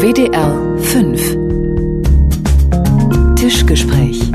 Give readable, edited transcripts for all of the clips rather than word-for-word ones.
WDR 5 Tischgespräch.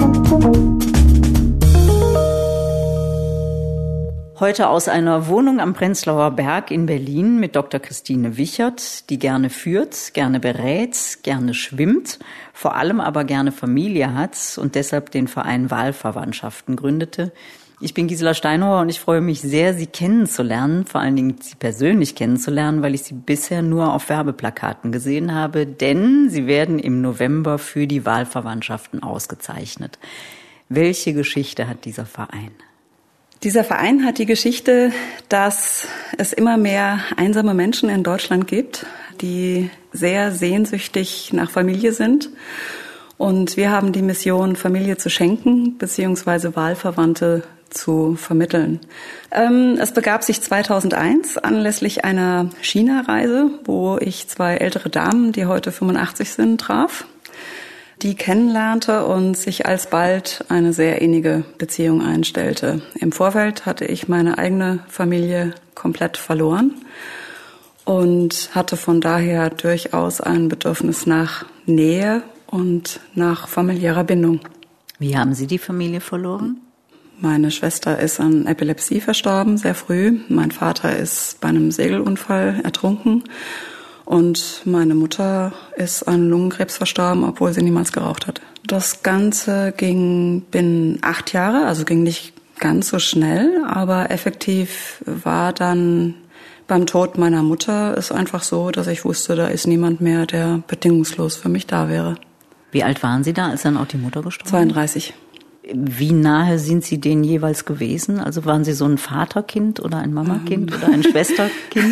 Heute aus einer Wohnung am Prenzlauer Berg in Berlin mit Dr. Christine Wichert, die gerne führt, gerne berät, gerne schwimmt, vor allem aber gerne Familie hat und deshalb den Verein Wahlverwandtschaften gründete. Ich bin Gisela Steinauer und ich freue mich sehr, Sie kennenzulernen, vor allen Dingen Sie persönlich kennenzulernen, weil ich Sie bisher nur auf Werbeplakaten gesehen habe, denn Sie werden im November für die Wahlverwandtschaften ausgezeichnet. Welche Geschichte hat dieser Verein? Dieser Verein hat die Geschichte, dass es immer mehr einsame Menschen in Deutschland gibt, die sehr sehnsüchtig nach Familie sind. Und wir haben die Mission, Familie zu schenken bzw. Wahlverwandte zu vermitteln. Es begab sich 2001 anlässlich einer China-Reise, wo ich 2 ältere Damen, die heute 85 sind, traf, die kennenlernte und sich alsbald eine sehr innige Beziehung einstellte. Im Vorfeld hatte ich meine eigene Familie komplett verloren und hatte von daher durchaus ein Bedürfnis nach Nähe und nach familiärer Bindung. Wie haben Sie die Familie verloren? Meine Schwester ist an Epilepsie verstorben, sehr früh. Mein Vater ist bei einem Segelunfall ertrunken. Und meine Mutter ist an Lungenkrebs verstorben, obwohl sie niemals geraucht hatte. Das Ganze ging binnen 8 Jahre, also ging nicht ganz so schnell. Aber effektiv war dann beim Tod meiner Mutter es einfach so, dass ich wusste, da ist niemand mehr, der bedingungslos für mich da wäre. Wie alt waren Sie da, als dann auch die Mutter gestorben? 32. Wie nahe sind Sie denen jeweils gewesen? Also waren Sie so ein Vaterkind oder ein Mamakind oder ein Schwesterkind?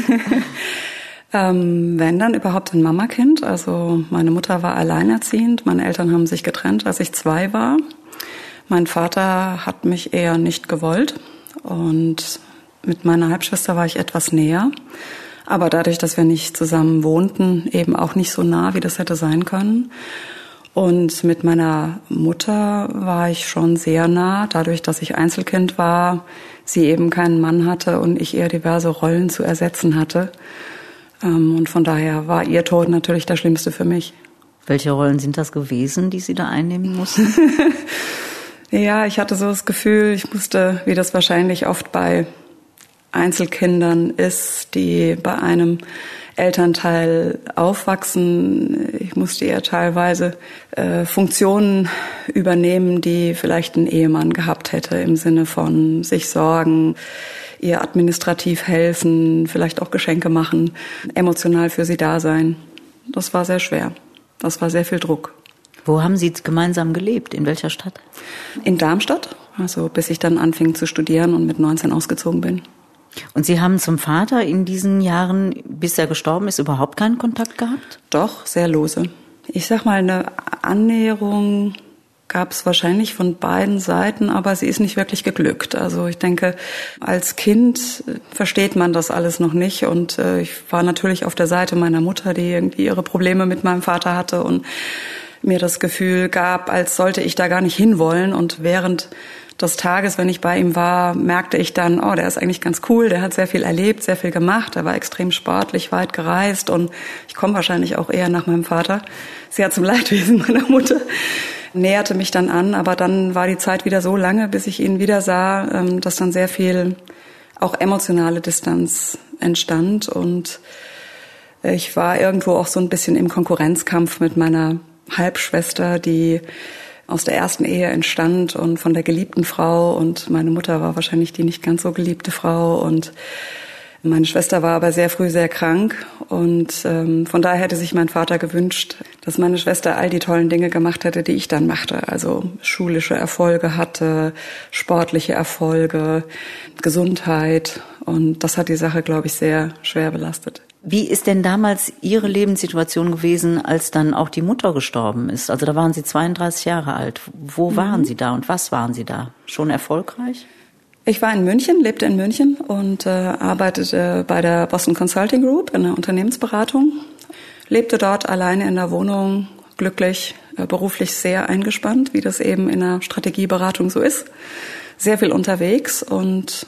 Wenn dann überhaupt ein Mamakind. Also meine Mutter war alleinerziehend. Meine Eltern haben sich getrennt, als ich 2 war. Mein Vater hat mich eher nicht gewollt. Und mit meiner Halbschwester war ich etwas näher. Aber dadurch, dass wir nicht zusammen wohnten, eben auch nicht so nah, wie das hätte sein können. Und mit meiner Mutter war ich schon sehr nah, dadurch, dass ich Einzelkind war, sie eben keinen Mann hatte und ich eher diverse Rollen zu ersetzen hatte. Und von daher war ihr Tod natürlich der schlimmste für mich. Welche Rollen sind das gewesen, die Sie da einnehmen mussten? Ja, ich hatte so das Gefühl, ich musste, wie das wahrscheinlich oft bei Einzelkindern ist, die bei einem Elternteil aufwachsen. Ich musste eher teilweise Funktionen übernehmen, die vielleicht ein Ehemann gehabt hätte, im Sinne von sich sorgen, ihr administrativ helfen, vielleicht auch Geschenke machen, emotional für sie da sein. Das war sehr schwer. Das war sehr viel Druck. Wo haben Sie gemeinsam gelebt? In welcher Stadt? In Darmstadt, also bis ich dann anfing zu studieren und mit 19 ausgezogen bin. Und Sie haben zum Vater in diesen Jahren, bis er gestorben ist, überhaupt keinen Kontakt gehabt? Doch, sehr lose. Ich sag mal, eine Annäherung gab es wahrscheinlich von beiden Seiten, aber sie ist nicht wirklich geglückt. Also ich denke, als Kind versteht man das alles noch nicht. Und ich war natürlich auf der Seite meiner Mutter, die irgendwie ihre Probleme mit meinem Vater hatte und mir das Gefühl gab, als sollte ich da gar nicht hinwollen. Und während des Tages, wenn ich bei ihm war, merkte ich dann, oh, der ist eigentlich ganz cool, der hat sehr viel erlebt, sehr viel gemacht, er war extrem sportlich, weit gereist und ich komme wahrscheinlich auch eher nach meinem Vater. Sehr zum Leidwesen meiner Mutter. Näherte mich dann an, aber dann war die Zeit wieder so lange, bis ich ihn wieder sah, dass dann sehr viel auch emotionale Distanz entstand und ich war irgendwo auch so ein bisschen im Konkurrenzkampf mit meiner Halbschwester, die aus der ersten Ehe entstand und von der geliebten Frau und meine Mutter war wahrscheinlich die nicht ganz so geliebte Frau und meine Schwester war aber sehr früh sehr krank und von daher hätte sich mein Vater gewünscht, dass meine Schwester all die tollen Dinge gemacht hätte, die ich dann machte. Also schulische Erfolge hatte, sportliche Erfolge, Gesundheit und das hat die Sache, glaube ich, sehr schwer belastet. Wie ist denn damals Ihre Lebenssituation gewesen, als dann auch die Mutter gestorben ist? Also da waren Sie 32 Jahre alt. Wo waren Sie da und was waren Sie da? Schon erfolgreich? Ich war in München, lebte in München und arbeitete bei der Boston Consulting Group in der Unternehmensberatung. Lebte dort alleine in der Wohnung, glücklich, beruflich sehr eingespannt, wie das eben in der Strategieberatung so ist. Sehr viel unterwegs und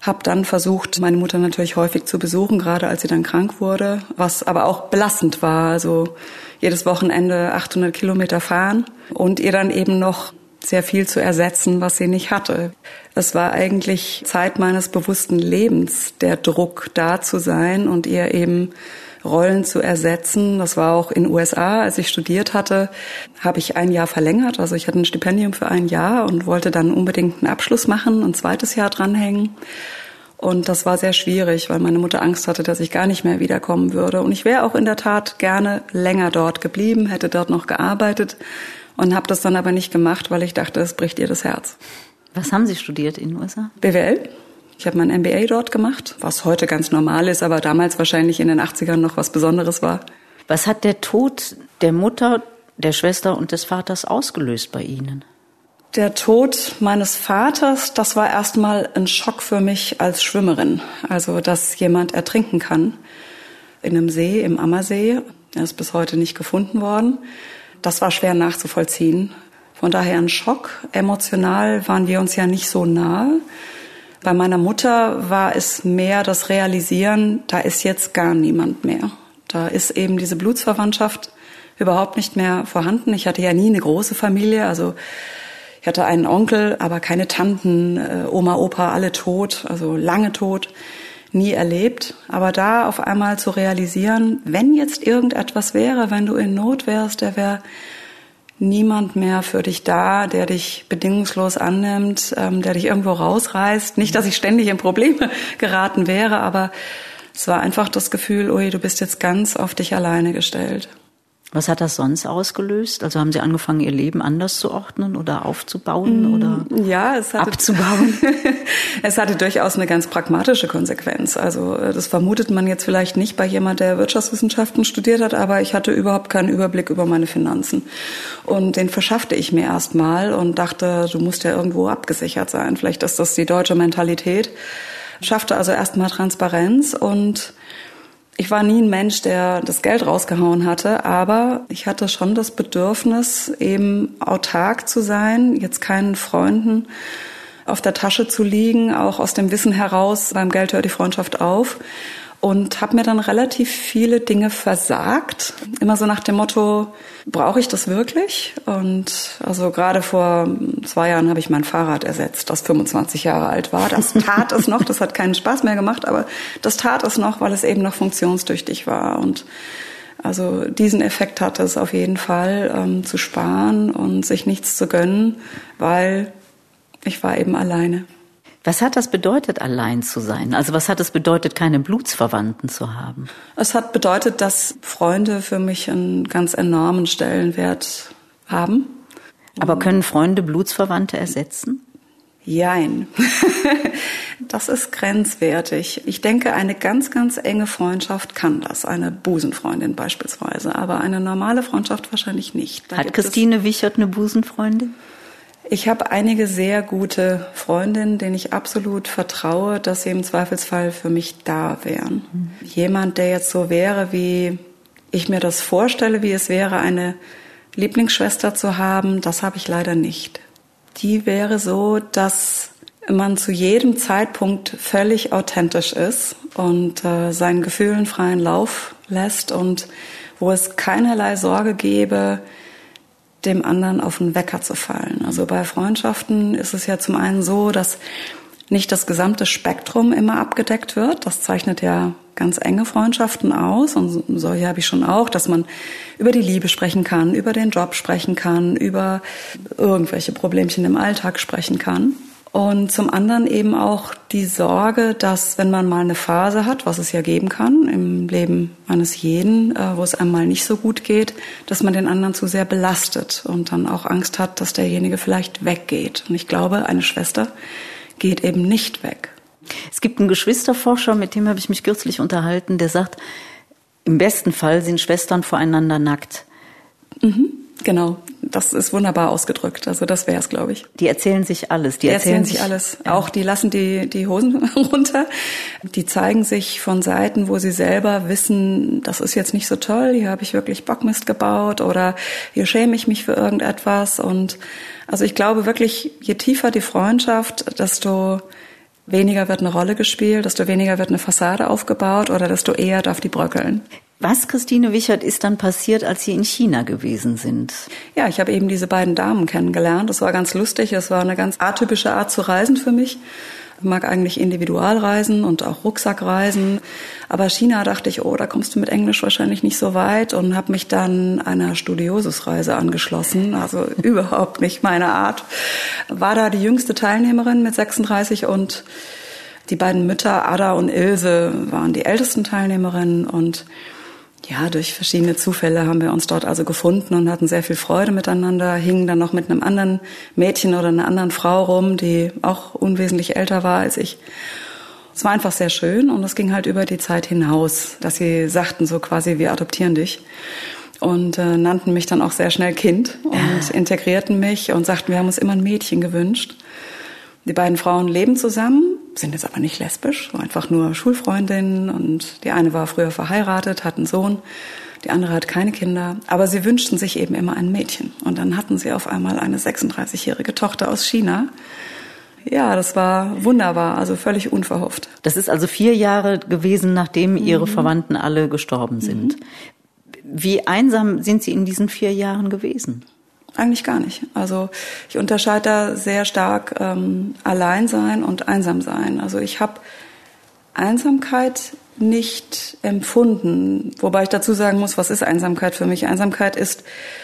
Habe dann versucht, meine Mutter natürlich häufig zu besuchen, gerade als sie dann krank wurde, was aber auch belastend war. Also jedes Wochenende 800 Kilometer fahren und ihr dann eben noch sehr viel zu ersetzen, was sie nicht hatte. Es war eigentlich Zeit meines bewussten Lebens, der Druck da zu sein und ihr eben Rollen zu ersetzen. Das war auch in den USA, als ich studiert hatte, habe ich ein Jahr verlängert. Also ich hatte ein Stipendium für ein Jahr und wollte dann unbedingt einen Abschluss machen, ein zweites Jahr dranhängen. Und das war sehr schwierig, weil meine Mutter Angst hatte, dass ich gar nicht mehr wiederkommen würde. Und ich wäre auch in der Tat gerne länger dort geblieben, hätte dort noch gearbeitet und habe das dann aber nicht gemacht, weil ich dachte, es bricht ihr das Herz. Was haben Sie studiert in den USA? BWL. Ich habe mein MBA dort gemacht, was heute ganz normal ist, aber damals wahrscheinlich in den 80ern noch was Besonderes war. Was hat der Tod der Mutter, der Schwester und des Vaters ausgelöst bei Ihnen? Der Tod meines Vaters, das war erstmal ein Schock für mich als Schwimmerin. Also, dass jemand ertrinken kann in einem See, im Ammersee. Er ist bis heute nicht gefunden worden. Das war schwer nachzuvollziehen. Von daher ein Schock. Emotional waren wir uns ja nicht so nahe. Bei meiner Mutter war es mehr das Realisieren, da ist jetzt gar niemand mehr. Da ist eben diese Blutsverwandtschaft überhaupt nicht mehr vorhanden. Ich hatte ja nie eine große Familie, also ich hatte einen Onkel, aber keine Tanten, Oma, Opa, alle tot, also lange tot, nie erlebt. Aber da auf einmal zu realisieren, wenn jetzt irgendetwas wäre, wenn du in Not wärst, der wäre niemand mehr für dich da, der dich bedingungslos annimmt, der dich irgendwo rausreißt. Nicht, dass ich ständig in Probleme geraten wäre, aber es war einfach das Gefühl, ui, du bist jetzt ganz auf dich alleine gestellt. Was hat das sonst ausgelöst? Also haben Sie angefangen, Ihr Leben anders zu ordnen oder aufzubauen oder ja, abzubauen? Es hatte durchaus eine ganz pragmatische Konsequenz. Also das vermutet man jetzt vielleicht nicht bei jemand, der Wirtschaftswissenschaften studiert hat, aber ich hatte überhaupt keinen Überblick über meine Finanzen. Und den verschaffte ich mir erst mal und dachte, du musst ja irgendwo abgesichert sein. Vielleicht ist das die deutsche Mentalität. Schaffte also erst mal Transparenz und ich war nie ein Mensch, der das Geld rausgehauen hatte, aber ich hatte schon das Bedürfnis, eben autark zu sein, jetzt keinen Freunden auf der Tasche zu liegen, auch aus dem Wissen heraus, beim Geld hört die Freundschaft auf. Und habe mir dann relativ viele Dinge versagt. Immer so nach dem Motto, brauche ich das wirklich? Und also gerade vor 2 Jahren habe ich mein Fahrrad ersetzt, das 25 Jahre alt war. Das tat es noch, das hat keinen Spaß mehr gemacht, aber das tat es noch, weil es eben noch funktionstüchtig war. Und also diesen Effekt hatte es auf jeden Fall, zu sparen und sich nichts zu gönnen, weil ich war eben alleine. Was hat das bedeutet, allein zu sein? Also was hat es bedeutet, keine Blutsverwandten zu haben? Es hat bedeutet, dass Freunde für mich einen ganz enormen Stellenwert haben. Aber können Freunde Blutsverwandte ersetzen? Jein. Das ist grenzwertig. Ich denke, eine ganz, ganz enge Freundschaft kann das. Eine Busenfreundin beispielsweise. Aber eine normale Freundschaft wahrscheinlich nicht. Hat Christine Wichert eine Busenfreundin? Ich habe einige sehr gute Freundinnen, denen ich absolut vertraue, dass sie im Zweifelsfall für mich da wären. Jemand, der jetzt so wäre, wie ich mir das vorstelle, wie es wäre, eine Lieblingsschwester zu haben, das habe ich leider nicht. Die wäre so, dass man zu jedem Zeitpunkt völlig authentisch ist und seinen Gefühlen freien Lauf lässt und wo es keinerlei Sorge gäbe, dem anderen auf den Wecker zu fallen. Also bei Freundschaften ist es ja zum einen so, dass nicht das gesamte Spektrum immer abgedeckt wird. Das zeichnet ja ganz enge Freundschaften aus und solche habe ich schon auch, dass man über die Liebe sprechen kann, über den Job sprechen kann, über irgendwelche Problemchen im Alltag sprechen kann. Und zum anderen eben auch die Sorge, dass wenn man mal eine Phase hat, was es ja geben kann im Leben eines jeden, wo es einem mal nicht so gut geht, dass man den anderen zu sehr belastet und dann auch Angst hat, dass derjenige vielleicht weggeht. Und ich glaube, eine Schwester geht eben nicht weg. Es gibt einen Geschwisterforscher, mit dem habe ich mich kürzlich unterhalten, der sagt, im besten Fall sind Schwestern voreinander nackt. Genau, das ist wunderbar ausgedrückt. Also das wäre es, glaube ich. Die erzählen sich alles. Die erzählen sich alles. Ja. Auch die lassen die Hosen runter. Die zeigen sich von Seiten, wo sie selber wissen, das ist jetzt nicht so toll, hier habe ich wirklich Bockmist gebaut oder hier schäme ich mich für irgendetwas. Und also ich glaube wirklich, je tiefer die Freundschaft, desto weniger wird eine Rolle gespielt, desto weniger wird eine Fassade aufgebaut oder desto eher darf die bröckeln. Was, Christine Wichert, ist dann passiert, als Sie in China gewesen sind? Ja, ich habe eben diese beiden Damen kennengelernt. Das war ganz lustig. Es war eine ganz atypische Art zu reisen für mich. Ich mag eigentlich Individualreisen und auch Rucksackreisen. Aber China dachte ich, da kommst du mit Englisch wahrscheinlich nicht so weit, und habe mich dann einer Studiosusreise angeschlossen. Also überhaupt nicht meine Art. War da die jüngste Teilnehmerin mit 36 und die beiden Mütter, Ada und Ilse, waren die ältesten Teilnehmerinnen, und ja, durch verschiedene Zufälle haben wir uns dort also gefunden und hatten sehr viel Freude miteinander, hingen dann noch mit einem anderen Mädchen oder einer anderen Frau rum, die auch unwesentlich älter war als ich. Es war einfach sehr schön, und es ging halt über die Zeit hinaus, dass sie sagten so quasi, wir adoptieren dich, und nannten mich dann auch sehr schnell Kind und integrierten mich und sagten, wir haben uns immer ein Mädchen gewünscht. Die beiden Frauen leben zusammen, sind jetzt aber nicht lesbisch, einfach nur Schulfreundinnen, und die eine war früher verheiratet, hat einen Sohn, die andere hat keine Kinder, aber sie wünschten sich eben immer ein Mädchen, und dann hatten sie auf einmal eine 36-jährige Tochter aus China. Ja, das war wunderbar, also völlig unverhofft. Das ist also 4 Jahre gewesen, nachdem Ihre Verwandten alle gestorben sind. Wie einsam sind Sie in diesen 4 Jahren gewesen? Eigentlich gar nicht. Also ich unterscheide da sehr stark Alleinsein und Einsamsein. Also ich habe Einsamkeit nicht empfunden. Wobei ich dazu sagen muss, was ist Einsamkeit für mich? Einsamkeit ist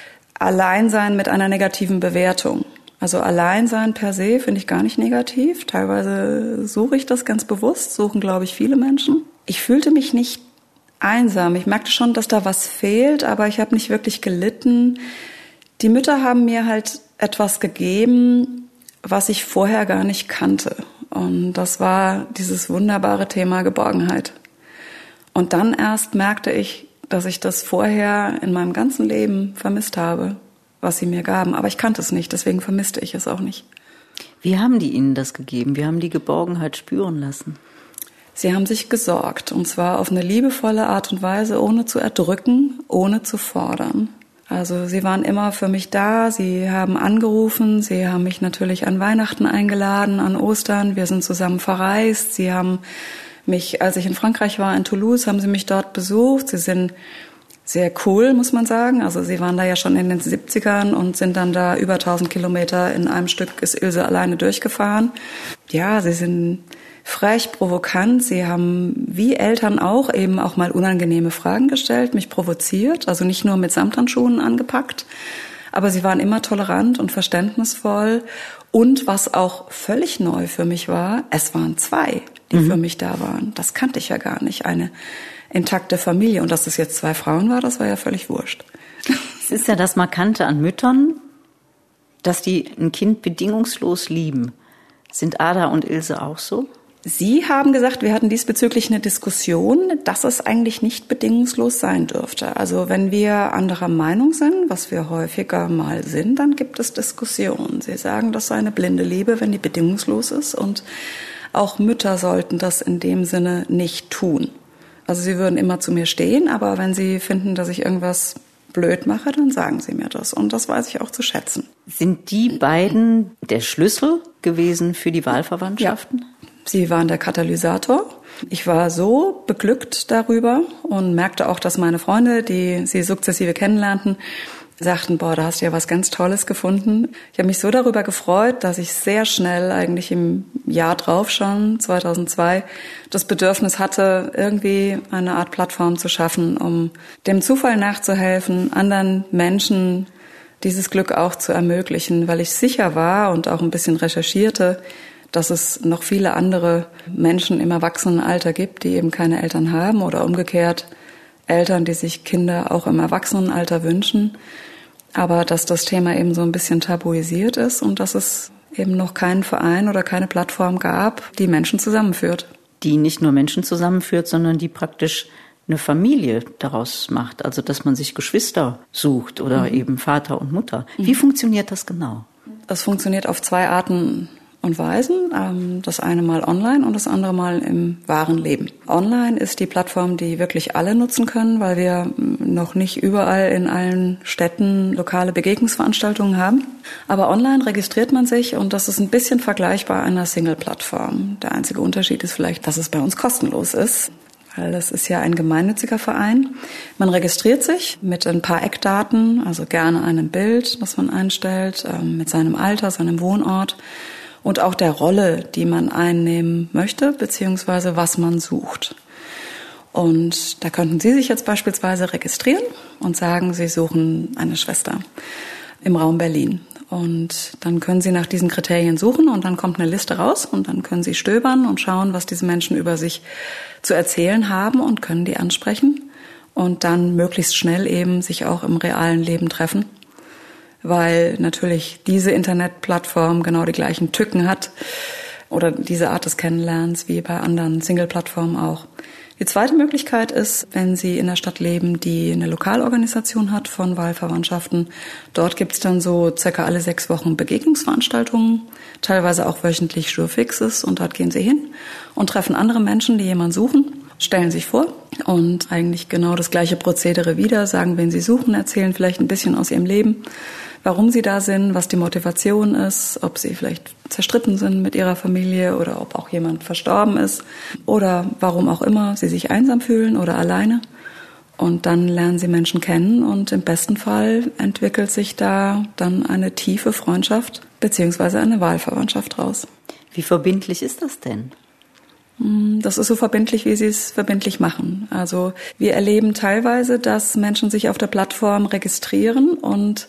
Alleinsein mit einer negativen Bewertung. Also Alleinsein per se finde ich gar nicht negativ. Teilweise suche ich das ganz bewusst, suchen, glaube ich, viele Menschen. Ich fühlte mich nicht einsam. Ich merkte schon, dass da was fehlt, aber ich habe nicht wirklich gelitten. Die Mütter haben mir halt etwas gegeben, was ich vorher gar nicht kannte. Und das war dieses wunderbare Thema Geborgenheit. Und dann erst merkte ich, dass ich das vorher in meinem ganzen Leben vermisst habe, was sie mir gaben. Aber ich kannte es nicht, deswegen vermisste ich es auch nicht. Wie haben die Ihnen das gegeben? Wie haben die Geborgenheit spüren lassen? Sie haben sich gesorgt, und zwar auf eine liebevolle Art und Weise, ohne zu erdrücken, ohne zu fordern. Also sie waren immer für mich da, sie haben angerufen, sie haben mich natürlich an Weihnachten eingeladen, an Ostern, wir sind zusammen verreist, sie haben mich, als ich in Frankreich war, in Toulouse, haben sie mich dort besucht. Sie sind sehr cool, muss man sagen. Also sie waren da ja schon in den 70ern und sind dann da über 1000 Kilometer in einem Stück, ist Ilse alleine durchgefahren. Ja, sie sind frech, provokant. Sie haben, wie Eltern auch, eben auch mal unangenehme Fragen gestellt, mich provoziert, also nicht nur mit Samthandschuhen angepackt, aber sie waren immer tolerant und verständnisvoll. Und was auch völlig neu für mich war, es waren 2, die für mich da waren. Das kannte ich ja gar nicht, eine intakte Familie. Und dass es jetzt 2 Frauen war, das war ja völlig wurscht. Es ist ja das Markante an Müttern, dass die ein Kind bedingungslos lieben. Sind Ada und Ilse auch so? Sie haben gesagt, wir hatten diesbezüglich eine Diskussion, dass es eigentlich nicht bedingungslos sein dürfte. Also wenn wir anderer Meinung sind, was wir häufiger mal sind, dann gibt es Diskussionen. Sie sagen, das sei eine blinde Liebe, wenn die bedingungslos ist, und auch Mütter sollten das in dem Sinne nicht tun. Also sie würden immer zu mir stehen, aber wenn sie finden, dass ich irgendwas blöd mache, dann sagen sie mir das. Und das weiß ich auch zu schätzen. Sind die beiden der Schlüssel gewesen für die Wahlverwandtschaften? Ja. Sie waren der Katalysator. Ich war so beglückt darüber und merkte auch, dass meine Freunde, die sie sukzessive kennenlernten, sagten, da hast du ja was ganz Tolles gefunden. Ich habe mich so darüber gefreut, dass ich sehr schnell, eigentlich im Jahr drauf schon, 2002, das Bedürfnis hatte, irgendwie eine Art Plattform zu schaffen, um dem Zufall nachzuhelfen, anderen Menschen dieses Glück auch zu ermöglichen, weil ich sicher war und auch ein bisschen recherchierte, dass es noch viele andere Menschen im Erwachsenenalter gibt, die eben keine Eltern haben, oder umgekehrt Eltern, die sich Kinder auch im Erwachsenenalter wünschen. Aber dass das Thema eben so ein bisschen tabuisiert ist und dass es eben noch keinen Verein oder keine Plattform gab, die Menschen zusammenführt. Die nicht nur Menschen zusammenführt, sondern die praktisch eine Familie daraus macht. Also dass man sich Geschwister sucht oder eben Vater und Mutter. Wie funktioniert das genau? Das funktioniert auf 2 Arten und Waisen. Das eine Mal online und das andere Mal im wahren Leben. Online ist die Plattform, die wirklich alle nutzen können, weil wir noch nicht überall in allen Städten lokale Begegnungsveranstaltungen haben. Aber online registriert man sich und das ist ein bisschen vergleichbar einer Single-Plattform. Der einzige Unterschied ist vielleicht, dass es bei uns kostenlos ist. Weil das ist ja ein gemeinnütziger Verein. Man registriert sich mit ein paar Eckdaten, also gerne einem Bild, das man einstellt, mit seinem Alter, seinem Wohnort und auch der Rolle, die man einnehmen möchte, beziehungsweise was man sucht. Und da könnten Sie sich jetzt beispielsweise registrieren und sagen, Sie suchen eine Schwester im Raum Berlin. Und dann können Sie nach diesen Kriterien suchen und dann kommt eine Liste raus und dann können Sie stöbern und schauen, was diese Menschen über sich zu erzählen haben und können die ansprechen und dann möglichst schnell eben sich auch im realen Leben treffen, weil natürlich diese Internetplattform genau die gleichen Tücken hat oder diese Art des Kennenlernens wie bei anderen Single-Plattformen auch. Die zweite Möglichkeit ist, wenn Sie in einer Stadt leben, die eine Lokalorganisation hat von Wahlverwandtschaften. Dort gibt es dann so circa alle 6 Wochen Begegnungsveranstaltungen, teilweise auch wöchentlich Jurfixes und dort gehen Sie hin und treffen andere Menschen, die jemanden suchen, stellen sich vor und eigentlich genau das gleiche Prozedere wieder, sagen, wen Sie suchen, erzählen vielleicht ein bisschen aus Ihrem Leben, warum Sie da sind, was die Motivation ist, ob Sie vielleicht zerstritten sind mit Ihrer Familie oder ob auch jemand verstorben ist oder warum auch immer Sie sich einsam fühlen oder alleine. Und dann lernen Sie Menschen kennen und im besten Fall entwickelt sich da dann eine tiefe Freundschaft beziehungsweise eine Wahlverwandtschaft raus. Wie verbindlich ist das denn? Das ist so verbindlich, wie Sie es verbindlich machen. Also wir erleben teilweise, dass Menschen sich auf der Plattform registrieren und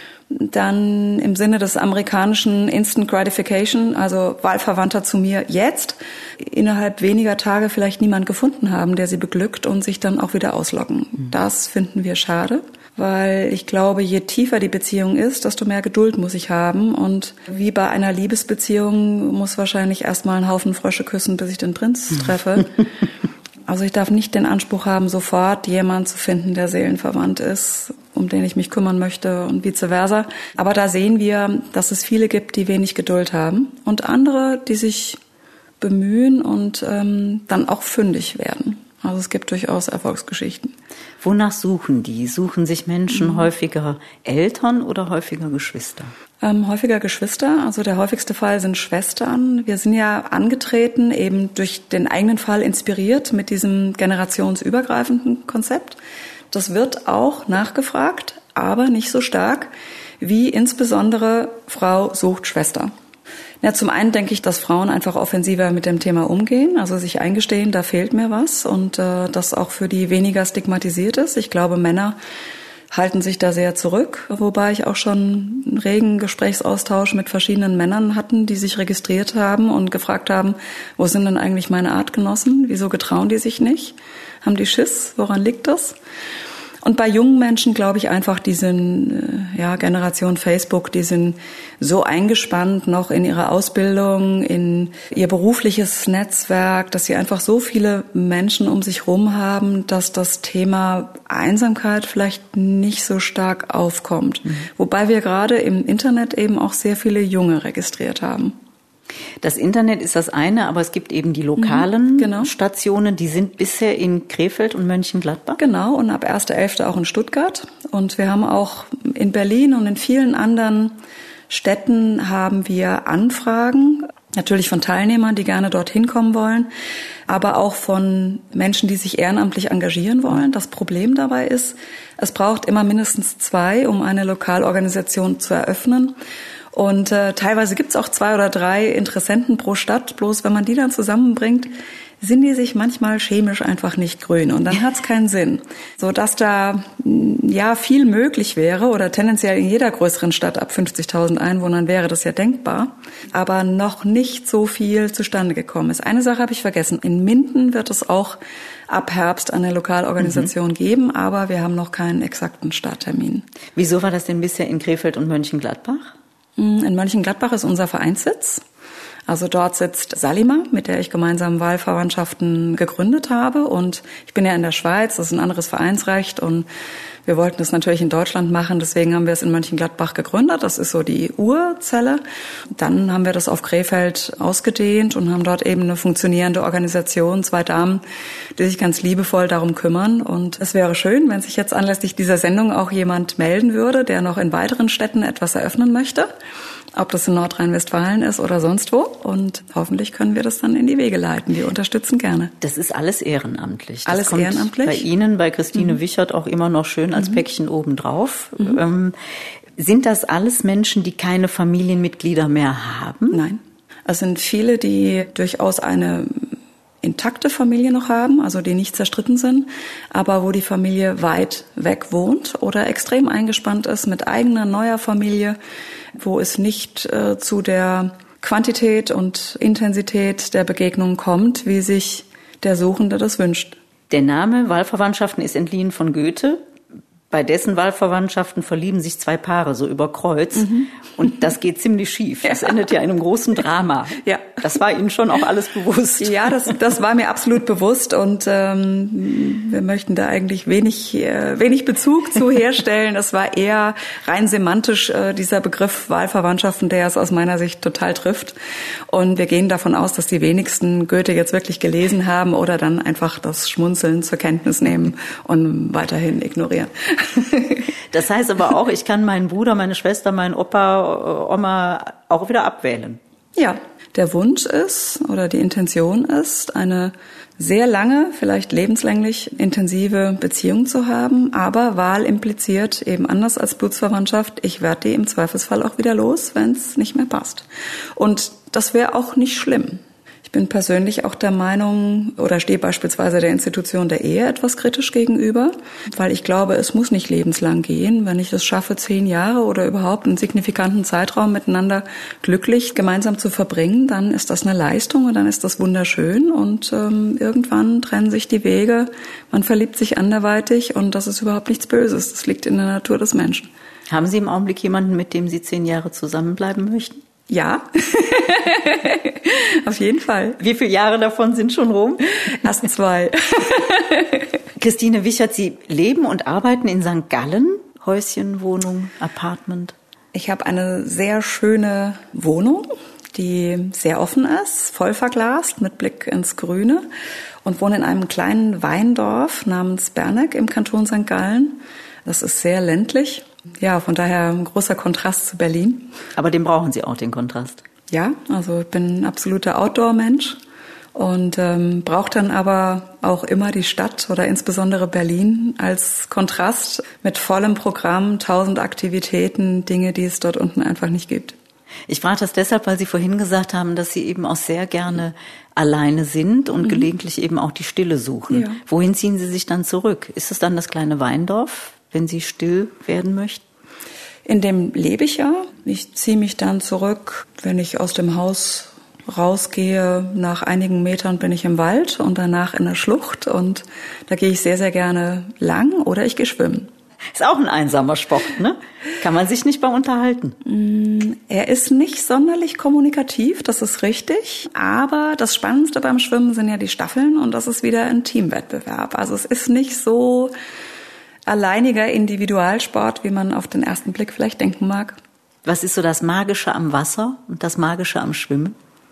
dann im Sinne des amerikanischen Instant Gratification, also Wahlverwandter zu mir jetzt, innerhalb weniger Tage vielleicht niemand gefunden haben, der sie beglückt und sich dann auch wieder ausloggen. Das finden wir schade, weil ich glaube, je tiefer die Beziehung ist, desto mehr Geduld muss ich haben. Und wie bei einer Liebesbeziehung muss wahrscheinlich erstmal ein Haufen Frösche küssen, bis ich den Prinz treffe. Also ich darf nicht den Anspruch haben, sofort jemanden zu finden, der seelenverwandt ist, um den ich mich kümmern möchte und vice versa. Aber da sehen wir, dass es viele gibt, die wenig Geduld haben und andere, die sich bemühen und dann auch fündig werden. Also es gibt durchaus Erfolgsgeschichten. Wonach suchen die? Suchen sich Menschen häufiger Eltern oder häufiger Geschwister? Häufiger Geschwister, also der häufigste Fall sind Schwestern. Wir sind ja angetreten, eben durch den eigenen Fall inspiriert mit diesem generationsübergreifenden Konzept. Das wird auch nachgefragt, aber nicht so stark wie insbesondere Frau sucht Schwester. Ja, zum einen denke ich, dass Frauen einfach offensiver mit dem Thema umgehen, also sich eingestehen, da fehlt mir was und das auch für die weniger stigmatisiert ist. Ich glaube, Männer halten sich da sehr zurück, wobei ich auch schon einen regen Gesprächsaustausch mit verschiedenen Männern hatten, die sich registriert haben und gefragt haben, wo sind denn eigentlich meine Artgenossen? Wieso getrauen die sich nicht? Haben die Schiss? Woran liegt das? Und bei jungen Menschen glaube ich einfach, die sind, Generation Facebook, die sind so eingespannt noch in ihre Ausbildung, in ihr berufliches Netzwerk, dass sie einfach so viele Menschen um sich rum haben, dass das Thema Einsamkeit vielleicht nicht so stark aufkommt. Wobei wir gerade im Internet eben auch sehr viele Junge registriert haben. Das Internet ist das eine, aber es gibt eben die lokalen Stationen, die sind bisher in Krefeld und Mönchengladbach. Genau, und ab 1.11. auch in Stuttgart. Und wir haben auch in Berlin und in vielen anderen Städten haben wir Anfragen, natürlich von Teilnehmern, die gerne dorthin kommen wollen, aber auch von Menschen, die sich ehrenamtlich engagieren wollen. Das Problem dabei ist, es braucht immer mindestens 2, um eine Lokalorganisation zu eröffnen. Und teilweise gibt's auch 2 oder 3 Interessenten pro Stadt. Bloß wenn man die dann zusammenbringt, sind die sich manchmal chemisch einfach nicht grün. Und dann hat's keinen Sinn. So dass da viel möglich wäre oder tendenziell in jeder größeren Stadt ab 50.000 Einwohnern wäre das ja denkbar. Aber noch nicht so viel zustande gekommen ist. Eine Sache habe ich vergessen. In Minden wird es auch ab Herbst eine Lokalorganisation geben, aber wir haben noch keinen exakten Starttermin. Wieso war das denn bisher in Krefeld und Mönchengladbach? In Mönchengladbach ist unser Vereinssitz. Also dort sitzt Salima, mit der ich gemeinsam Wahlverwandtschaften gegründet habe. Und ich bin ja in der Schweiz, das ist ein anderes Vereinsrecht. Und wir wollten das natürlich in Deutschland machen, deswegen haben wir es in Mönchengladbach gegründet. Das ist so die Urzelle. Dann haben wir das auf Krefeld ausgedehnt und haben dort eben eine funktionierende Organisation, 2 Damen, die sich ganz liebevoll darum kümmern. Und es wäre schön, wenn sich jetzt anlässlich dieser Sendung auch jemand melden würde, der noch in weiteren Städten etwas eröffnen möchte. Ob das in Nordrhein-Westfalen ist oder sonst wo. Und hoffentlich können wir das dann in die Wege leiten. Wir unterstützen gerne. Das ist alles ehrenamtlich. Das alles kommt ehrenamtlich. Bei Ihnen, bei Christine Wichert auch immer noch schön als Päckchen obendrauf. Sind das alles Menschen, die keine Familienmitglieder mehr haben? Nein. Es sind viele, die durchaus eine intakte Familie noch haben, also die nicht zerstritten sind, aber wo die Familie weit weg wohnt oder extrem eingespannt ist mit eigener neuer Familie, wo es nicht zu der Quantität und Intensität der Begegnung kommt, wie sich der Suchende das wünscht. Der Name Wahlverwandtschaften ist entliehen von Goethe. Bei dessen Wahlverwandtschaften verlieben sich 2 Paare so über Kreuz. Und das geht ziemlich schief. Das endet ja in einem großen Drama. Ja. Das war Ihnen schon auch alles bewusst. Ja, das war mir absolut bewusst. Und wir möchten da eigentlich wenig Bezug zu herstellen. Das war eher rein semantisch dieser Begriff Wahlverwandtschaften, der es aus meiner Sicht total trifft. Und wir gehen davon aus, dass die wenigsten Goethe jetzt wirklich gelesen haben oder dann einfach das Schmunzeln zur Kenntnis nehmen und weiterhin ignorieren. Das heißt aber auch, ich kann meinen Bruder, meine Schwester, meinen Opa, Oma auch wieder abwählen. Ja, der Wunsch ist oder die Intention ist, eine sehr lange, vielleicht lebenslänglich intensive Beziehung zu haben. Aber Wahl impliziert eben anders als Blutsverwandtschaft, ich werde die im Zweifelsfall auch wieder los, wenn es nicht mehr passt. Und das wäre auch nicht schlimm. Ich bin persönlich auch der Meinung oder stehe beispielsweise der Institution der Ehe etwas kritisch gegenüber, weil ich glaube, es muss nicht lebenslang gehen. Wenn ich es schaffe, 10 Jahre oder überhaupt einen signifikanten Zeitraum miteinander glücklich gemeinsam zu verbringen, dann ist das eine Leistung und dann ist das wunderschön und irgendwann trennen sich die Wege, man verliebt sich anderweitig und das ist überhaupt nichts Böses. Das liegt in der Natur des Menschen. Haben Sie im Augenblick jemanden, mit dem Sie 10 Jahre zusammenbleiben möchten? Ja, auf jeden Fall. Wie viele Jahre davon sind schon rum? Erst 2. Christine Wichert, Sie leben und arbeiten in St. Gallen? Häuschen, Wohnung, Apartment? Ich habe eine sehr schöne Wohnung, die sehr offen ist, voll verglast mit Blick ins Grüne und wohne in einem kleinen Weindorf namens Berneck im Kanton St. Gallen. Das ist sehr ländlich. Ja, von daher ein großer Kontrast zu Berlin. Aber den brauchen Sie auch, den Kontrast? Ja, also ich bin ein absoluter Outdoor-Mensch und brauche dann aber auch immer die Stadt oder insbesondere Berlin als Kontrast mit vollem Programm, 1000 Aktivitäten, Dinge, die es dort unten einfach nicht gibt. Ich frage das deshalb, weil Sie vorhin gesagt haben, dass Sie eben auch sehr gerne alleine sind und gelegentlich eben auch die Stille suchen. Ja. Wohin ziehen Sie sich dann zurück? Ist es dann das kleine Weindorf, wenn Sie still werden möchten? In dem lebe ich ja. Ich ziehe mich dann zurück, wenn ich aus dem Haus rausgehe. Nach einigen Metern bin ich im Wald und danach in der Schlucht. Und da gehe ich sehr, sehr gerne lang oder ich gehe schwimmen. Ist auch ein einsamer Sport, ne? Kann man sich nicht bei unterhalten. Er ist nicht sonderlich kommunikativ, das ist richtig. Aber das Spannendste beim Schwimmen sind ja die Staffeln und das ist wieder ein Teamwettbewerb. Also es ist nicht so alleiniger Individualsport, wie man auf den ersten Blick vielleicht denken mag. Was ist so das Magische am Wasser und das Magische am Schwimmen?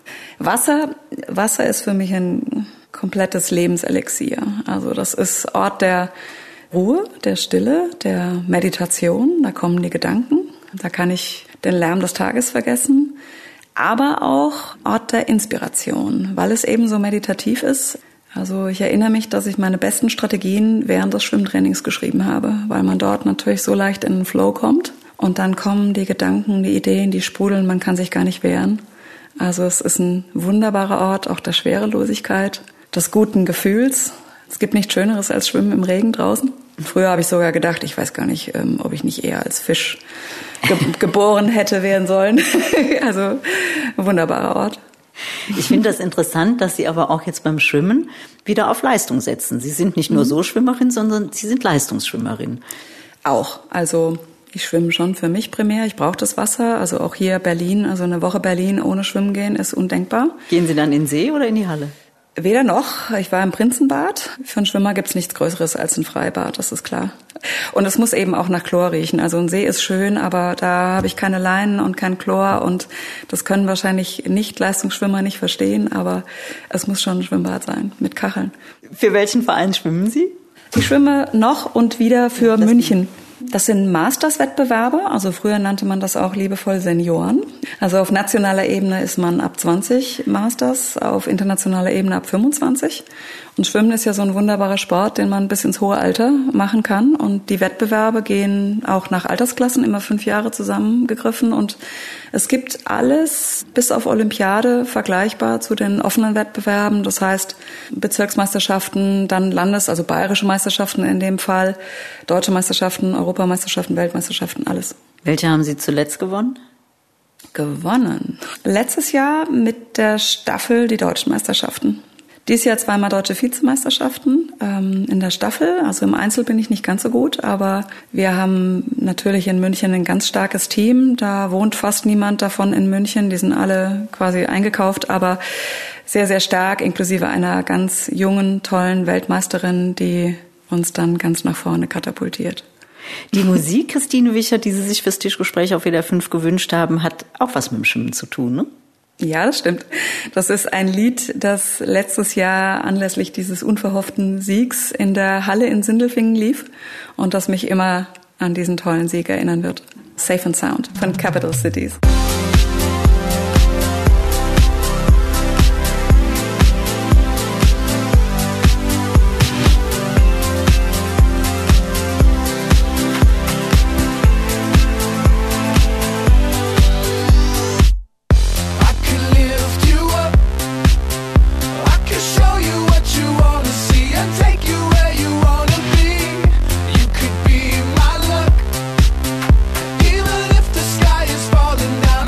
Wasser ist für mich ein komplettes Lebenselixier. Also das ist Ort der Ruhe, der Stille, der Meditation. Da kommen die Gedanken. Da kann ich den Lärm des Tages vergessen. Aber auch Ort der Inspiration, weil es eben so meditativ ist. Also ich erinnere mich, dass ich meine besten Strategien während des Schwimmtrainings geschrieben habe, weil man dort natürlich so leicht in den Flow kommt. Und dann kommen die Gedanken, die Ideen, die sprudeln, man kann sich gar nicht wehren. Also es ist ein wunderbarer Ort, auch der Schwerelosigkeit, des guten Gefühls. Es gibt nichts Schöneres als Schwimmen im Regen draußen. Früher habe ich sogar gedacht, ich weiß gar nicht, ob ich nicht eher als Fisch geboren hätte werden sollen. Also ein wunderbarer Ort. Ich finde das interessant, dass Sie aber auch jetzt beim Schwimmen wieder auf Leistung setzen. Sie sind nicht nur so Schwimmerin, sondern Sie sind Leistungsschwimmerin. Auch. Also Ich schwimme schon für mich primär. Ich brauche das Wasser. Also auch hier Berlin, also eine Woche Berlin ohne Schwimmen gehen ist undenkbar. Gehen Sie dann in den See oder in die Halle? Weder noch. Ich war im Prinzenbad. Für einen Schwimmer gibt's nichts Größeres als ein Freibad, das ist klar. Und es muss eben auch nach Chlor riechen. Also ein See ist schön, aber da habe ich keine Leinen und kein Chlor. Und das können wahrscheinlich Nicht-Leistungsschwimmer nicht verstehen. Aber es muss schon ein Schwimmbad sein, mit Kacheln. Für welchen Verein schwimmen Sie? Ich schwimme noch und wieder für München. Das sind Masters-Wettbewerbe, also früher nannte man das auch liebevoll Senioren. Also auf nationaler Ebene ist man ab 20 Masters, auf internationaler Ebene ab 25. Und Schwimmen ist ja so ein wunderbarer Sport, den man bis ins hohe Alter machen kann. Und die Wettbewerbe gehen auch nach Altersklassen, immer 5 Jahre zusammengegriffen. Und es gibt alles bis auf Olympiade vergleichbar zu den offenen Wettbewerben. Das heißt Bezirksmeisterschaften, dann also bayerische Meisterschaften in dem Fall, deutsche Meisterschaften, Europameisterschaften, Weltmeisterschaften, alles. Welche haben Sie zuletzt gewonnen? Gewonnen. Letztes Jahr mit der Staffel die deutschen Meisterschaften. Dieses Jahr 2-mal deutsche Vizemeisterschaften in der Staffel. Also im Einzel bin ich nicht ganz so gut, aber wir haben natürlich in München ein ganz starkes Team. Da wohnt fast niemand davon in München. Die sind alle quasi eingekauft, aber sehr, sehr stark, inklusive einer ganz jungen, tollen Weltmeisterin, die uns dann ganz nach vorne katapultiert. Die Musik, Christine Wichert, die Sie sich fürs Tischgespräch auf WDR 5 gewünscht haben, hat auch was mit dem Schwimmen zu tun, ne? Ja, das stimmt. Das ist ein Lied, das letztes Jahr anlässlich dieses unverhofften Siegs in der Halle in Sindelfingen lief und das mich immer an diesen tollen Sieg erinnern wird. Safe and Sound von Capital Cities. Even if the sky is falling down.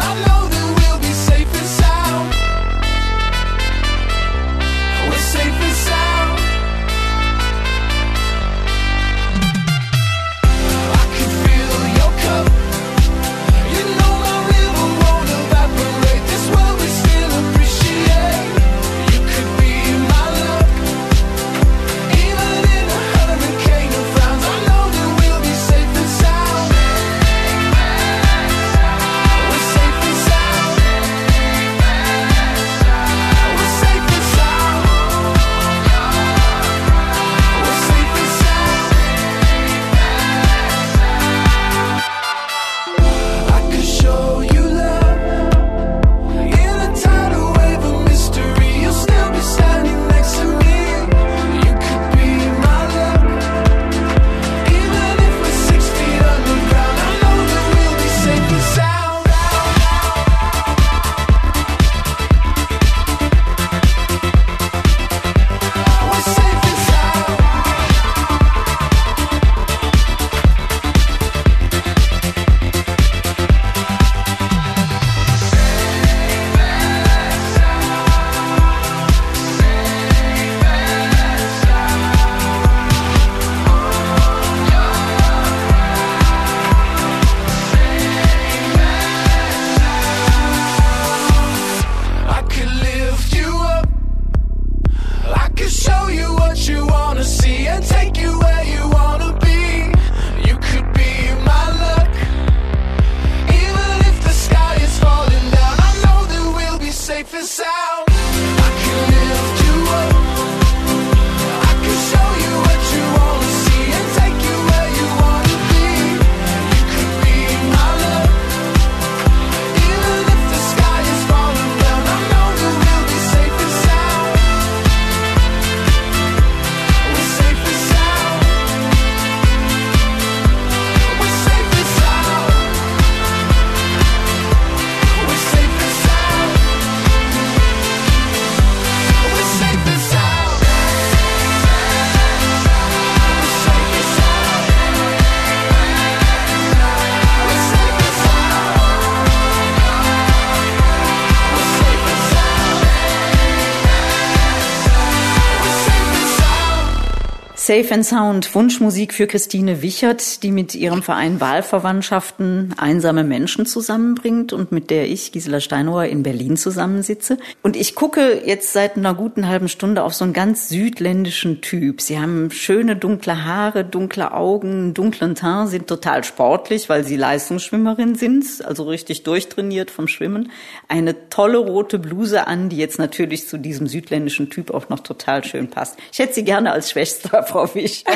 Safe and Sound, Wunschmusik für Christine Wichert, die mit ihrem Verein Wahlverwandtschaften einsame Menschen zusammenbringt und mit der ich, Gisela Steinauer, in Berlin zusammensitze. Und ich gucke jetzt seit einer guten halben Stunde auf so einen ganz südländischen Typ. Sie haben schöne dunkle Haare, dunkle Augen, dunklen Teint, sind total sportlich, weil sie Leistungsschwimmerin sind, also richtig durchtrainiert vom Schwimmen. Eine tolle rote Bluse an, die jetzt natürlich zu diesem südländischen Typ auch noch total schön passt. Ich hätte sie gerne als Schwester, Frau Wichert.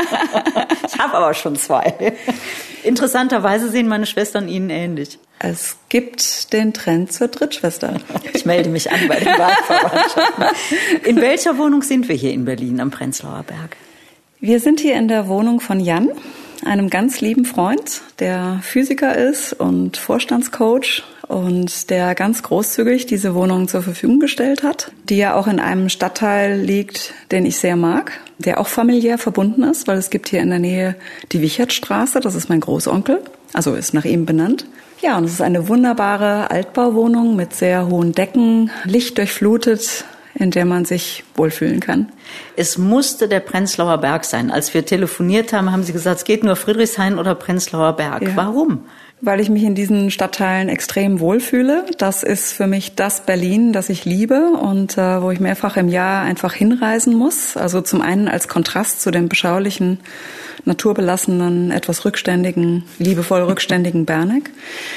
Ich habe aber schon 2. Interessanterweise sehen meine Schwestern Ihnen ähnlich. Es gibt den Trend zur Drittschwester. Ich melde mich an bei den Wahlverwandtschaften. In welcher Wohnung sind wir hier in Berlin am Prenzlauer Berg? Wir sind hier in der Wohnung von Jan, einem ganz lieben Freund, der Physiker ist und Vorstandscoach und der ganz großzügig diese Wohnung zur Verfügung gestellt hat, die ja auch in einem Stadtteil liegt, den ich sehr mag, der auch familiär verbunden ist, weil es gibt hier in der Nähe die Wichertstraße, das ist mein Großonkel, also ist nach ihm benannt. Ja, und es ist eine wunderbare Altbauwohnung mit sehr hohen Decken, lichtdurchflutet, in der man sich wohlfühlen kann. Es musste der Prenzlauer Berg sein. Als wir telefoniert haben, haben Sie gesagt, es geht nur Friedrichshain oder Prenzlauer Berg. Ja. Warum? Weil ich mich in diesen Stadtteilen extrem wohlfühle. Das ist für mich das Berlin, das ich liebe und wo ich mehrfach im Jahr einfach hinreisen muss. Also zum einen als Kontrast zu dem beschaulichen, naturbelassenen, etwas rückständigen, liebevoll rückständigen Berneck.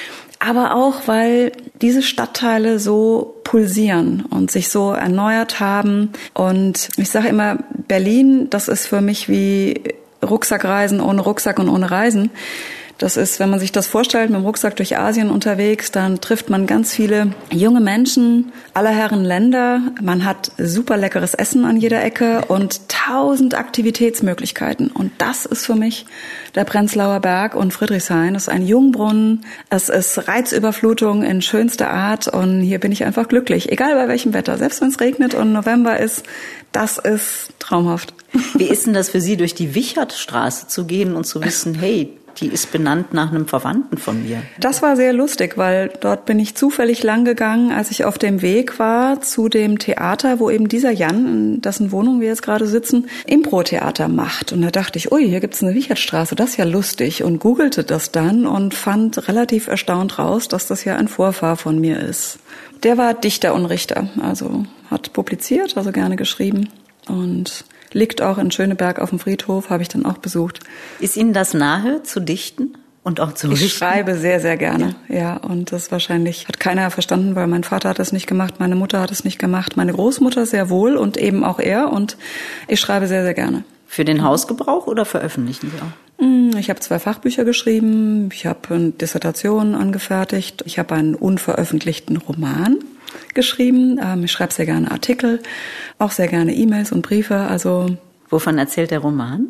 Aber auch, weil diese Stadtteile so pulsieren und sich so erneuert haben. Und ich sage immer, Berlin, das ist für mich wie Rucksackreisen ohne Rucksack und ohne Reisen. Das ist, wenn man sich das vorstellt, mit dem Rucksack durch Asien unterwegs, dann trifft man ganz viele junge Menschen aller Herren Länder. Man hat super leckeres Essen an jeder Ecke und 1000 Aktivitätsmöglichkeiten. Und das ist für mich der Prenzlauer Berg und Friedrichshain. Es ist ein Jungbrunnen, es ist Reizüberflutung in schönster Art und hier bin ich einfach glücklich, egal bei welchem Wetter. Selbst wenn es regnet und November ist, das ist traumhaft. Wie ist denn das für Sie, durch die Wichertstraße zu gehen und zu wissen, hey, die ist benannt nach einem Verwandten von mir? Das war sehr lustig, weil dort bin ich zufällig lang gegangen, als ich auf dem Weg war zu dem Theater, wo eben dieser Jan, in dessen Wohnung wir jetzt gerade sitzen, Impro-Theater macht. Und da dachte ich, ui, hier gibt's eine Wichertstraße, das ist ja lustig. Und googelte das dann und fand relativ erstaunt raus, dass das ja ein Vorfahr von mir ist. Der war Dichter und Richter, also hat publiziert, also gerne geschrieben und liegt auch in Schöneberg auf dem Friedhof, habe ich dann auch besucht. Ist Ihnen das nahe, zu dichten und auch zu richten? Ich schreibe sehr, sehr gerne, ja. Und das wahrscheinlich hat keiner verstanden, weil mein Vater hat es nicht gemacht, meine Mutter hat es nicht gemacht, meine Großmutter sehr wohl und eben auch er. Und ich schreibe sehr, sehr gerne. Für den Hausgebrauch oder veröffentlichen Sie auch? Ich habe 2 Fachbücher geschrieben, ich habe eine Dissertation angefertigt, ich habe einen unveröffentlichten Roman geschrieben. Ich schreibe sehr gerne Artikel, auch sehr gerne E-Mails und Briefe. Also wovon erzählt der Roman?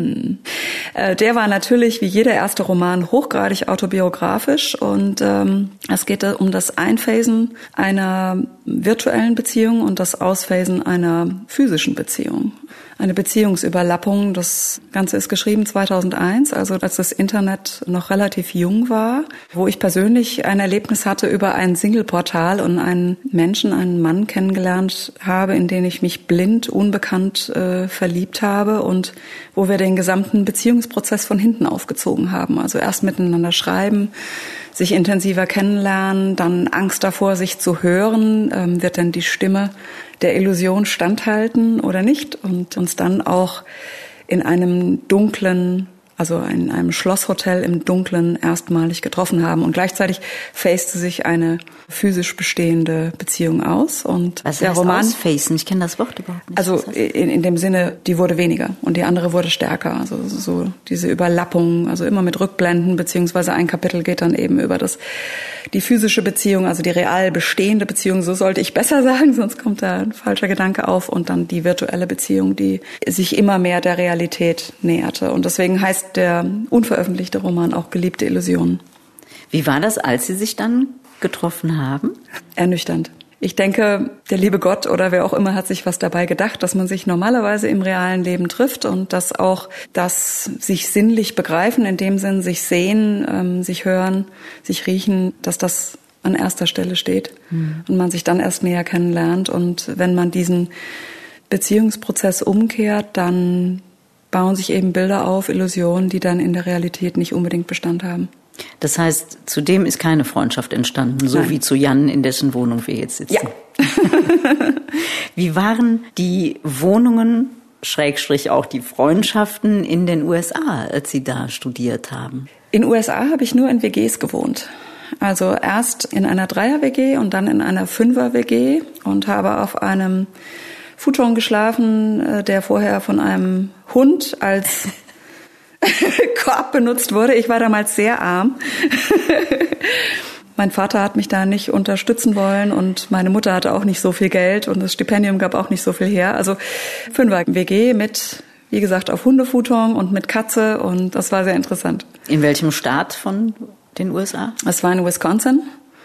Der war natürlich wie jeder erste Roman hochgradig autobiografisch und es geht um das Einphasen einer virtuellen Beziehung und das Ausphasen einer physischen Beziehung. Eine Beziehungsüberlappung. Das Ganze ist geschrieben 2001, also als das Internet noch relativ jung war, wo ich persönlich ein Erlebnis hatte über ein Single-Portal und einen Menschen, einen Mann kennengelernt habe, in den ich mich blind, unbekannt verliebt habe und wo wir den gesamten Beziehungsprozess von hinten aufgezogen haben. Also erst miteinander schreiben, sich intensiver kennenlernen, dann Angst davor, sich zu hören, wird denn die Stimme der Illusion standhalten oder nicht und uns dann auch in einem dunklen, also in einem Schlosshotel im Dunklen erstmalig getroffen haben. Und gleichzeitig facete sich eine physisch bestehende Beziehung aus. Und was der heißt Roman ausfacen? Ich kenne das Wort überhaupt nicht. Also in dem Sinne, die wurde weniger und die andere wurde stärker. Also so diese Überlappung, also immer mit Rückblenden, beziehungsweise ein Kapitel geht dann eben über die physische Beziehung, also die real bestehende Beziehung, so sollte ich besser sagen, sonst kommt da ein falscher Gedanke auf, und dann die virtuelle Beziehung, die sich immer mehr der Realität näherte. Und deswegen heißt der unveröffentlichte Roman auch Geliebte Illusionen. Wie war das, als Sie sich dann getroffen haben? Ernüchternd. Ich denke, der liebe Gott oder wer auch immer hat sich was dabei gedacht, dass man sich normalerweise im realen Leben trifft und dass auch das sich sinnlich begreifen, in dem Sinn sich sehen, sich hören, sich riechen, dass das an erster Stelle steht und man sich dann erst näher kennenlernt. Und wenn man diesen Beziehungsprozess umkehrt, dann bauen sich eben Bilder auf, Illusionen, die dann in der Realität nicht unbedingt Bestand haben. Das heißt, zu dem ist keine Freundschaft entstanden, so Nein. wie zu Jan, in dessen Wohnung wir jetzt sitzen. Ja. Wie waren die Wohnungen, Schrägstrich auch die Freundschaften in den USA, als Sie da studiert haben? In den USA habe ich nur in WGs gewohnt. Also erst in einer 3er-WG und dann in einer 5er-WG und habe auf einem Futon geschlafen, der vorher von einem Hund als Korb benutzt wurde. Ich war damals sehr arm. Mein Vater hat mich da nicht unterstützen wollen und meine Mutter hatte auch nicht so viel Geld und das Stipendium gab auch nicht so viel her. Also 5er-WG mit, wie gesagt, auf Hundefuton und mit Katze und das war sehr interessant. In welchem Staat von den USA? Es war in Wisconsin,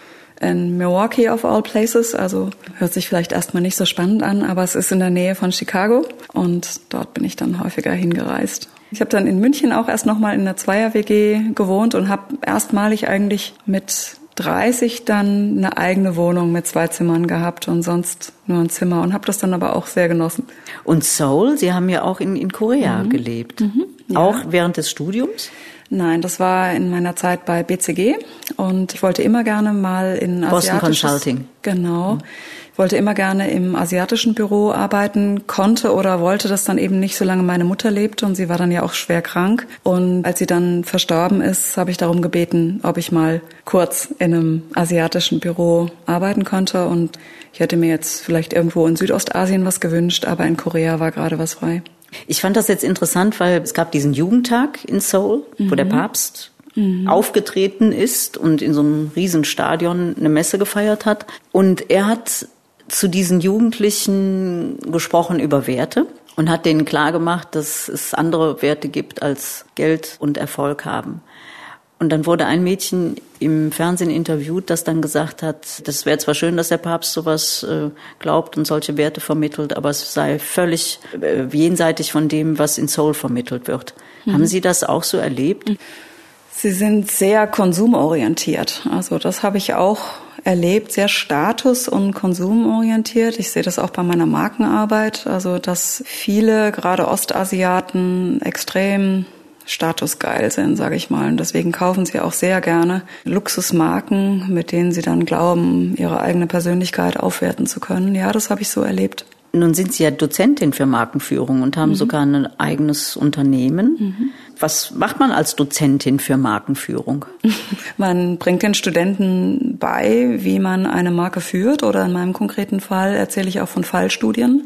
in Milwaukee of all places. Also hört sich vielleicht erstmal nicht so spannend an, aber es ist in der Nähe von Chicago und dort bin ich dann häufiger hingereist. Ich habe dann in München auch erst nochmal in einer 2er-WG gewohnt und habe erstmalig eigentlich mit 30 dann eine eigene Wohnung mit 2 Zimmern gehabt und sonst nur ein Zimmer und habe das dann aber auch sehr genossen. Und Seoul, Sie haben ja auch in Korea gelebt, ja. Auch während des Studiums? Nein, das war in meiner Zeit bei BCG und ich wollte immer gerne mal in Boston Consulting. Genau. Ich wollte immer gerne im asiatischen Büro arbeiten, konnte oder wollte das dann eben nicht, solange meine Mutter lebte und sie war dann ja auch schwer krank. Und als sie dann verstorben ist, habe ich darum gebeten, ob ich mal kurz in einem asiatischen Büro arbeiten konnte. Und ich hätte mir jetzt vielleicht irgendwo in Südostasien was gewünscht, aber in Korea war gerade was frei. Ich fand das jetzt interessant, weil es gab diesen Jugendtag in Seoul, wo der Papst aufgetreten ist und in so einem riesen Stadion eine Messe gefeiert hat. Und er hat zu diesen Jugendlichen gesprochen über Werte und hat denen klargemacht, dass es andere Werte gibt als Geld und Erfolg haben. Und dann wurde ein Mädchen im Fernsehen interviewt, das dann gesagt hat, das wäre zwar schön, dass der Papst sowas glaubt und solche Werte vermittelt, aber es sei völlig jenseitig von dem, was in Seoul vermittelt wird. Haben Sie das auch so erlebt? Sie sind sehr konsumorientiert. Also das habe ich auch erlebt, sehr status- und konsumorientiert. Ich sehe das auch bei meiner Markenarbeit, also dass viele, gerade Ostasiaten, extrem statusgeil sind, sage ich mal. Und deswegen kaufen sie auch sehr gerne Luxusmarken, mit denen sie dann glauben, ihre eigene Persönlichkeit aufwerten zu können. Ja, das habe ich so erlebt. Nun sind Sie ja Dozentin für Markenführung und haben sogar ein eigenes Unternehmen. Was macht man als Dozentin für Markenführung? Man bringt den Studenten bei, wie man eine Marke führt, oder in meinem konkreten Fall erzähle ich auch von Fallstudien,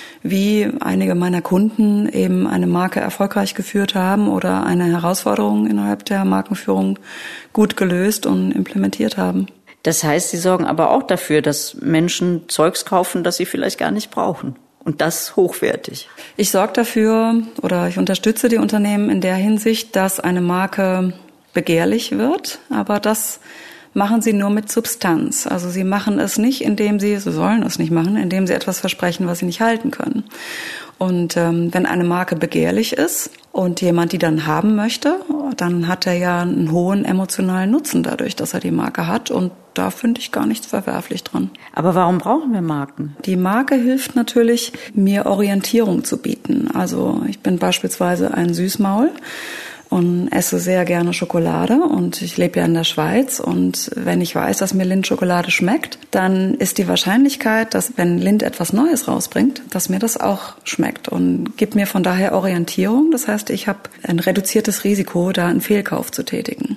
wie einige meiner Kunden eben eine Marke erfolgreich geführt haben oder eine Herausforderung innerhalb der Markenführung gut gelöst und implementiert haben. Das heißt, Sie sorgen aber auch dafür, dass Menschen Zeugs kaufen, das sie vielleicht gar nicht brauchen. Und das hochwertig. Ich sorge dafür oder ich unterstütze die Unternehmen in der Hinsicht, dass eine Marke begehrlich wird, aber das machen sie nur mit Substanz. Also sie machen es nicht, sie sollen es nicht machen, indem sie etwas versprechen, was sie nicht halten können. Und wenn eine Marke begehrlich ist und jemand die dann haben möchte, dann hat er ja einen hohen emotionalen Nutzen dadurch, dass er die Marke hat. Und da finde ich gar nichts verwerflich dran. Aber warum brauchen wir Marken? Die Marke hilft natürlich, mir Orientierung zu bieten. Also ich bin beispielsweise ein Süßmaul und esse sehr gerne Schokolade und ich lebe ja in der Schweiz und wenn ich weiß, dass mir Lindt Schokolade schmeckt, dann ist die Wahrscheinlichkeit, dass wenn Lindt etwas Neues rausbringt, dass mir das auch schmeckt und gibt mir von daher Orientierung. Das heißt, ich habe ein reduziertes Risiko, da einen Fehlkauf zu tätigen.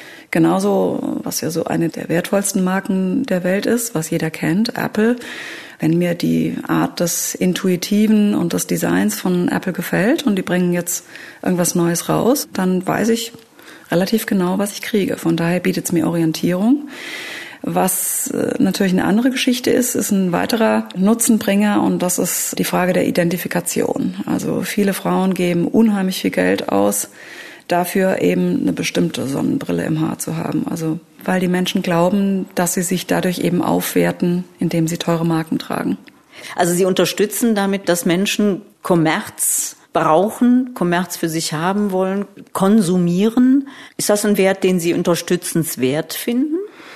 Genauso, was ja so eine der wertvollsten Marken der Welt ist, was jeder kennt, Apple. Wenn mir die Art des Intuitiven und des Designs von Apple gefällt und die bringen jetzt irgendwas Neues raus, dann weiß ich relativ genau, was ich kriege. Von daher bietet es mir Orientierung. Was natürlich eine andere Geschichte ist ein weiterer Nutzenbringer und das ist die Frage der Identifikation. Also viele Frauen geben unheimlich viel Geld aus, dafür eben eine bestimmte Sonnenbrille im Haar zu haben. Also weil die Menschen glauben, dass sie sich dadurch eben aufwerten, indem sie teure Marken tragen. Also Sie unterstützen damit, dass Menschen Kommerz brauchen, Kommerz für sich haben wollen, konsumieren. Ist das ein Wert, den Sie unterstützenswert finden?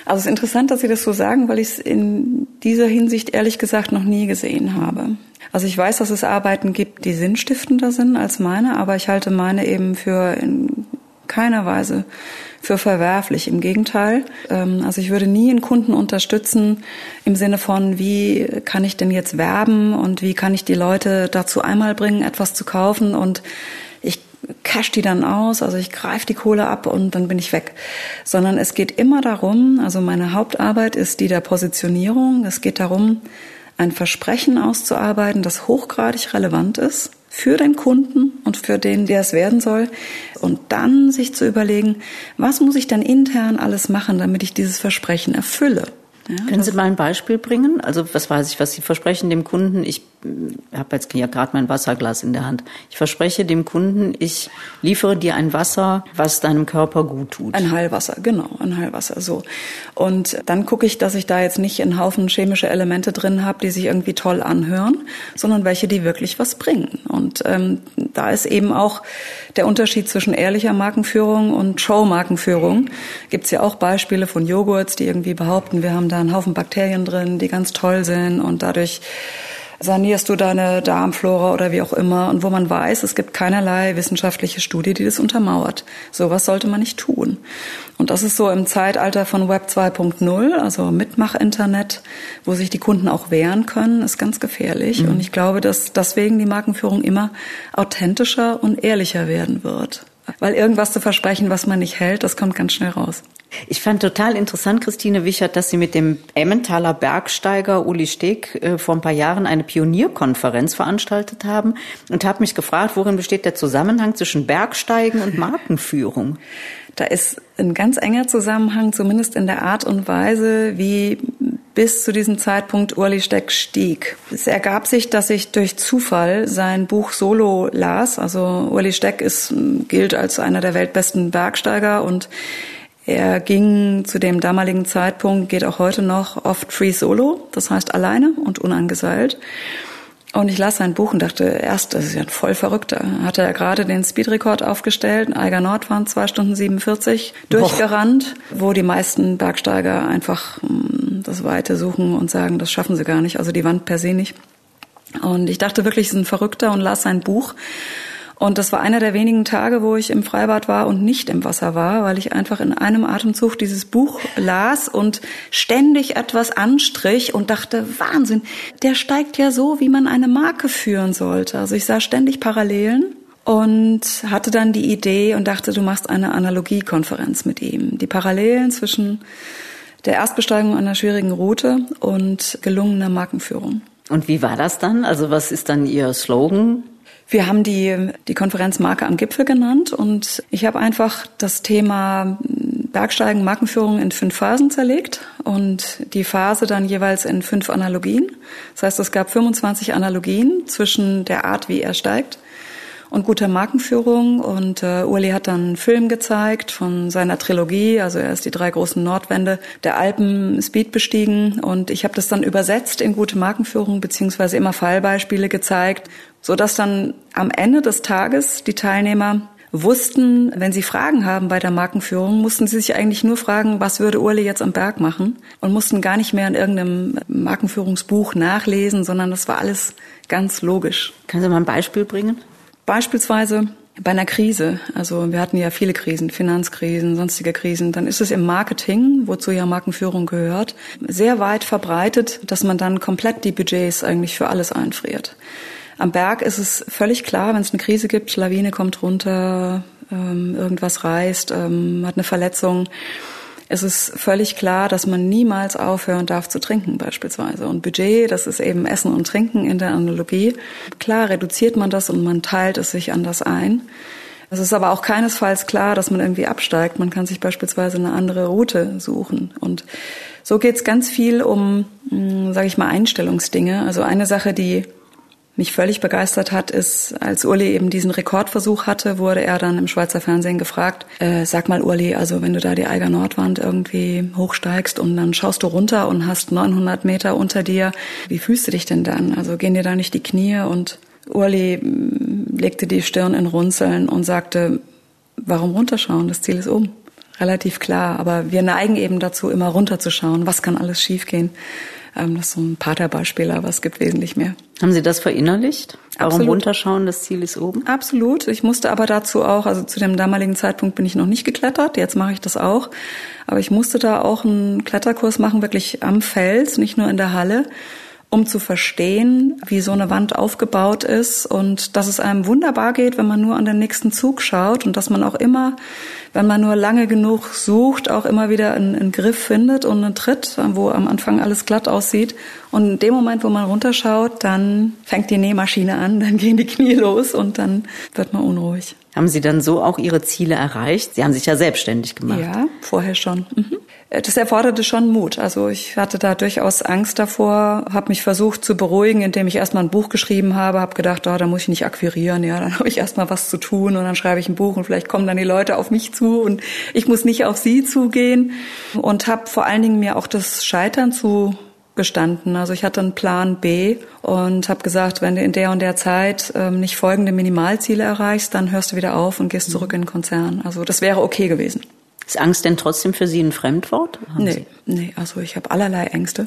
Also es ist interessant, dass Sie das so sagen, weil ich es in dieser Hinsicht ehrlich gesagt noch nie gesehen habe. Also ich weiß, dass es Arbeiten gibt, die sinnstiftender sind als meine, aber ich halte meine eben für in keiner Weise für verwerflich. Im Gegenteil. Also ich würde nie einen Kunden unterstützen im Sinne von, wie kann ich denn jetzt werben und wie kann ich die Leute dazu einmal bringen, etwas zu kaufen und ich cash die dann aus, also ich greife die Kohle ab und dann bin ich weg. Sondern es geht immer darum, also meine Hauptarbeit ist die der Positionierung. Es geht darum, ein Versprechen auszuarbeiten, das hochgradig relevant ist für den Kunden und für den, der es werden soll. Und dann sich zu überlegen, was muss ich denn intern alles machen, damit ich dieses Versprechen erfülle. Ja, können Sie mal ein Beispiel bringen? Also was weiß ich, was Sie versprechen dem Kunden? Ich habe jetzt ja gerade mein Wasserglas in der Hand. Ich verspreche dem Kunden, ich liefere dir ein Wasser, was deinem Körper gut tut. Ein Heilwasser, genau, ein Heilwasser, so. Und dann gucke ich, dass ich da jetzt nicht einen Haufen chemische Elemente drin habe, die sich irgendwie toll anhören, sondern welche, die wirklich was bringen. Und da ist eben auch der Unterschied zwischen ehrlicher Markenführung und Show-Markenführung. Gibt's ja auch Beispiele von Joghurts, die irgendwie behaupten, wir haben da einen Haufen Bakterien drin, die ganz toll sind und dadurch sanierst du deine Darmflora oder wie auch immer und wo man weiß, es gibt keinerlei wissenschaftliche Studie, die das untermauert. Sowas sollte man nicht tun. Und das ist so im Zeitalter von Web 2.0, also Mitmach-Internet, wo sich die Kunden auch wehren können, ist ganz gefährlich. Und ich glaube, dass deswegen die Markenführung immer authentischer und ehrlicher werden wird. Weil irgendwas zu versprechen, was man nicht hält, das kommt ganz schnell raus. Ich fand total interessant, Christine Wichert, dass Sie mit dem Emmentaler Bergsteiger Uli Steg vor ein paar Jahren eine Pionierkonferenz veranstaltet haben und habe mich gefragt, worin besteht der Zusammenhang zwischen Bergsteigen und Markenführung? Da ist ein ganz enger Zusammenhang, zumindest in der Art und Weise, wie bis zu diesem Zeitpunkt Uli Steg stieg. Es ergab sich, dass ich durch Zufall sein Buch Solo las. Also Uli Steg gilt als einer der weltbesten Bergsteiger und er ging zu dem damaligen Zeitpunkt, geht auch heute noch, oft free solo, das heißt alleine und unangeseilt. Und ich las sein Buch und dachte erst, das ist ja ein voll Verrückter. Hatte er gerade den Speedrekord aufgestellt, Eiger Nordwand 2 Stunden 47 durchgerannt, wo die meisten Bergsteiger einfach das Weite suchen und sagen, das schaffen sie gar nicht, also die Wand per se nicht. Und ich dachte wirklich, es ist ein Verrückter und las sein Buch. Und das war einer der wenigen Tage, wo ich im Freibad war und nicht im Wasser war, weil ich einfach in einem Atemzug dieses Buch las und ständig etwas anstrich und dachte, Wahnsinn, der steigt ja so, wie man eine Marke führen sollte. Also ich sah ständig Parallelen und hatte dann die Idee und dachte, du machst eine Analogiekonferenz mit ihm. Die Parallelen zwischen der Erstbesteigung einer schwierigen Route und gelungener Markenführung. Und wie war das dann? Also was ist dann Ihr Slogan? Wir haben die Konferenz Marke am Gipfel genannt und ich habe einfach das Thema Bergsteigen, Markenführung in 5 Phasen zerlegt und die Phase dann jeweils in 5 Analogien. Das heißt, es gab 25 Analogien zwischen der Art, wie er steigt und guter Markenführung und Uli hat dann einen Film gezeigt von seiner Trilogie, also er ist die 3 großen Nordwände der Alpen Speed bestiegen und ich habe das dann übersetzt in gute Markenführung beziehungsweise immer Fallbeispiele gezeigt, sodass dann am Ende des Tages die Teilnehmer wussten, wenn sie Fragen haben bei der Markenführung, mussten sie sich eigentlich nur fragen, was würde Uli jetzt am Berg machen und mussten gar nicht mehr in irgendeinem Markenführungsbuch nachlesen, sondern das war alles ganz logisch. Können Sie mal ein Beispiel bringen? Beispielsweise bei einer Krise, also wir hatten ja viele Krisen, Finanzkrisen, sonstige Krisen, dann ist es im Marketing, wozu ja Markenführung gehört, sehr weit verbreitet, dass man dann komplett die Budgets eigentlich für alles einfriert. Am Berg ist es völlig klar, wenn es eine Krise gibt, Lawine kommt runter, irgendwas reißt, hat eine Verletzung. Es ist völlig klar, dass man niemals aufhören darf zu trinken beispielsweise. Und Budget, das ist eben Essen und Trinken in der Analogie. Klar reduziert man das und man teilt es sich anders ein. Es ist aber auch keinesfalls klar, dass man irgendwie absteigt. Man kann sich beispielsweise eine andere Route suchen. Und so geht es ganz viel um, sage ich mal, Einstellungsdinge. Also eine Sache, die mich völlig begeistert hat, ist, als Uli eben diesen Rekordversuch hatte, wurde er dann im Schweizer Fernsehen gefragt, sag mal Uli, also wenn du da die Eiger Nordwand irgendwie hochsteigst und dann schaust du runter und hast 900 Meter unter dir, wie fühlst du dich denn dann? Also gehen dir da nicht die Knie? Und Uli legte die Stirn in Runzeln und sagte, warum runterschauen? Das Ziel ist oben. relativ klar. Aber wir neigen eben dazu, immer runterzuschauen, was kann alles schiefgehen. Das ist so ein Paterbeispiel, aber es gibt wesentlich mehr. Haben Sie das verinnerlicht? Warum Absolut. runterschauen, das Ziel ist oben? Absolut. Ich musste aber dazu auch, also zu dem damaligen Zeitpunkt bin ich noch nicht geklettert, jetzt mache ich das auch. Aber ich musste da auch einen Kletterkurs machen, wirklich am Fels, nicht nur in der Halle, um zu verstehen, wie so eine Wand aufgebaut ist und dass es einem wunderbar geht, wenn man nur an den nächsten Zug schaut und dass man auch immer, wenn man nur lange genug sucht, auch immer wieder einen Griff findet und einen Tritt, wo am Anfang alles glatt aussieht. Und in dem Moment, wo man runterschaut, dann fängt die Nähmaschine an, dann gehen die Knie los und dann wird man unruhig. Haben Sie dann so auch Ihre Ziele erreicht? Sie haben sich ja selbstständig gemacht. Ja, vorher schon. Das erforderte schon Mut. Also ich hatte da durchaus Angst davor, habe mich versucht zu beruhigen, indem ich erstmal ein Buch geschrieben habe, habe gedacht, da muss ich nicht akquirieren, ja, dann habe ich erstmal was zu tun und dann schreibe ich ein Buch und vielleicht kommen dann die Leute auf mich zu und ich muss nicht auf sie zugehen und habe vor allen Dingen mir auch das Scheitern zugestanden. Also ich hatte einen Plan B und habe gesagt, wenn du in der und der Zeit nicht folgende Minimalziele erreichst, dann hörst du wieder auf und gehst zurück in den Konzern. Also das wäre okay gewesen. Ist Angst denn trotzdem für Sie ein Fremdwort? Nee, also ich habe allerlei Ängste.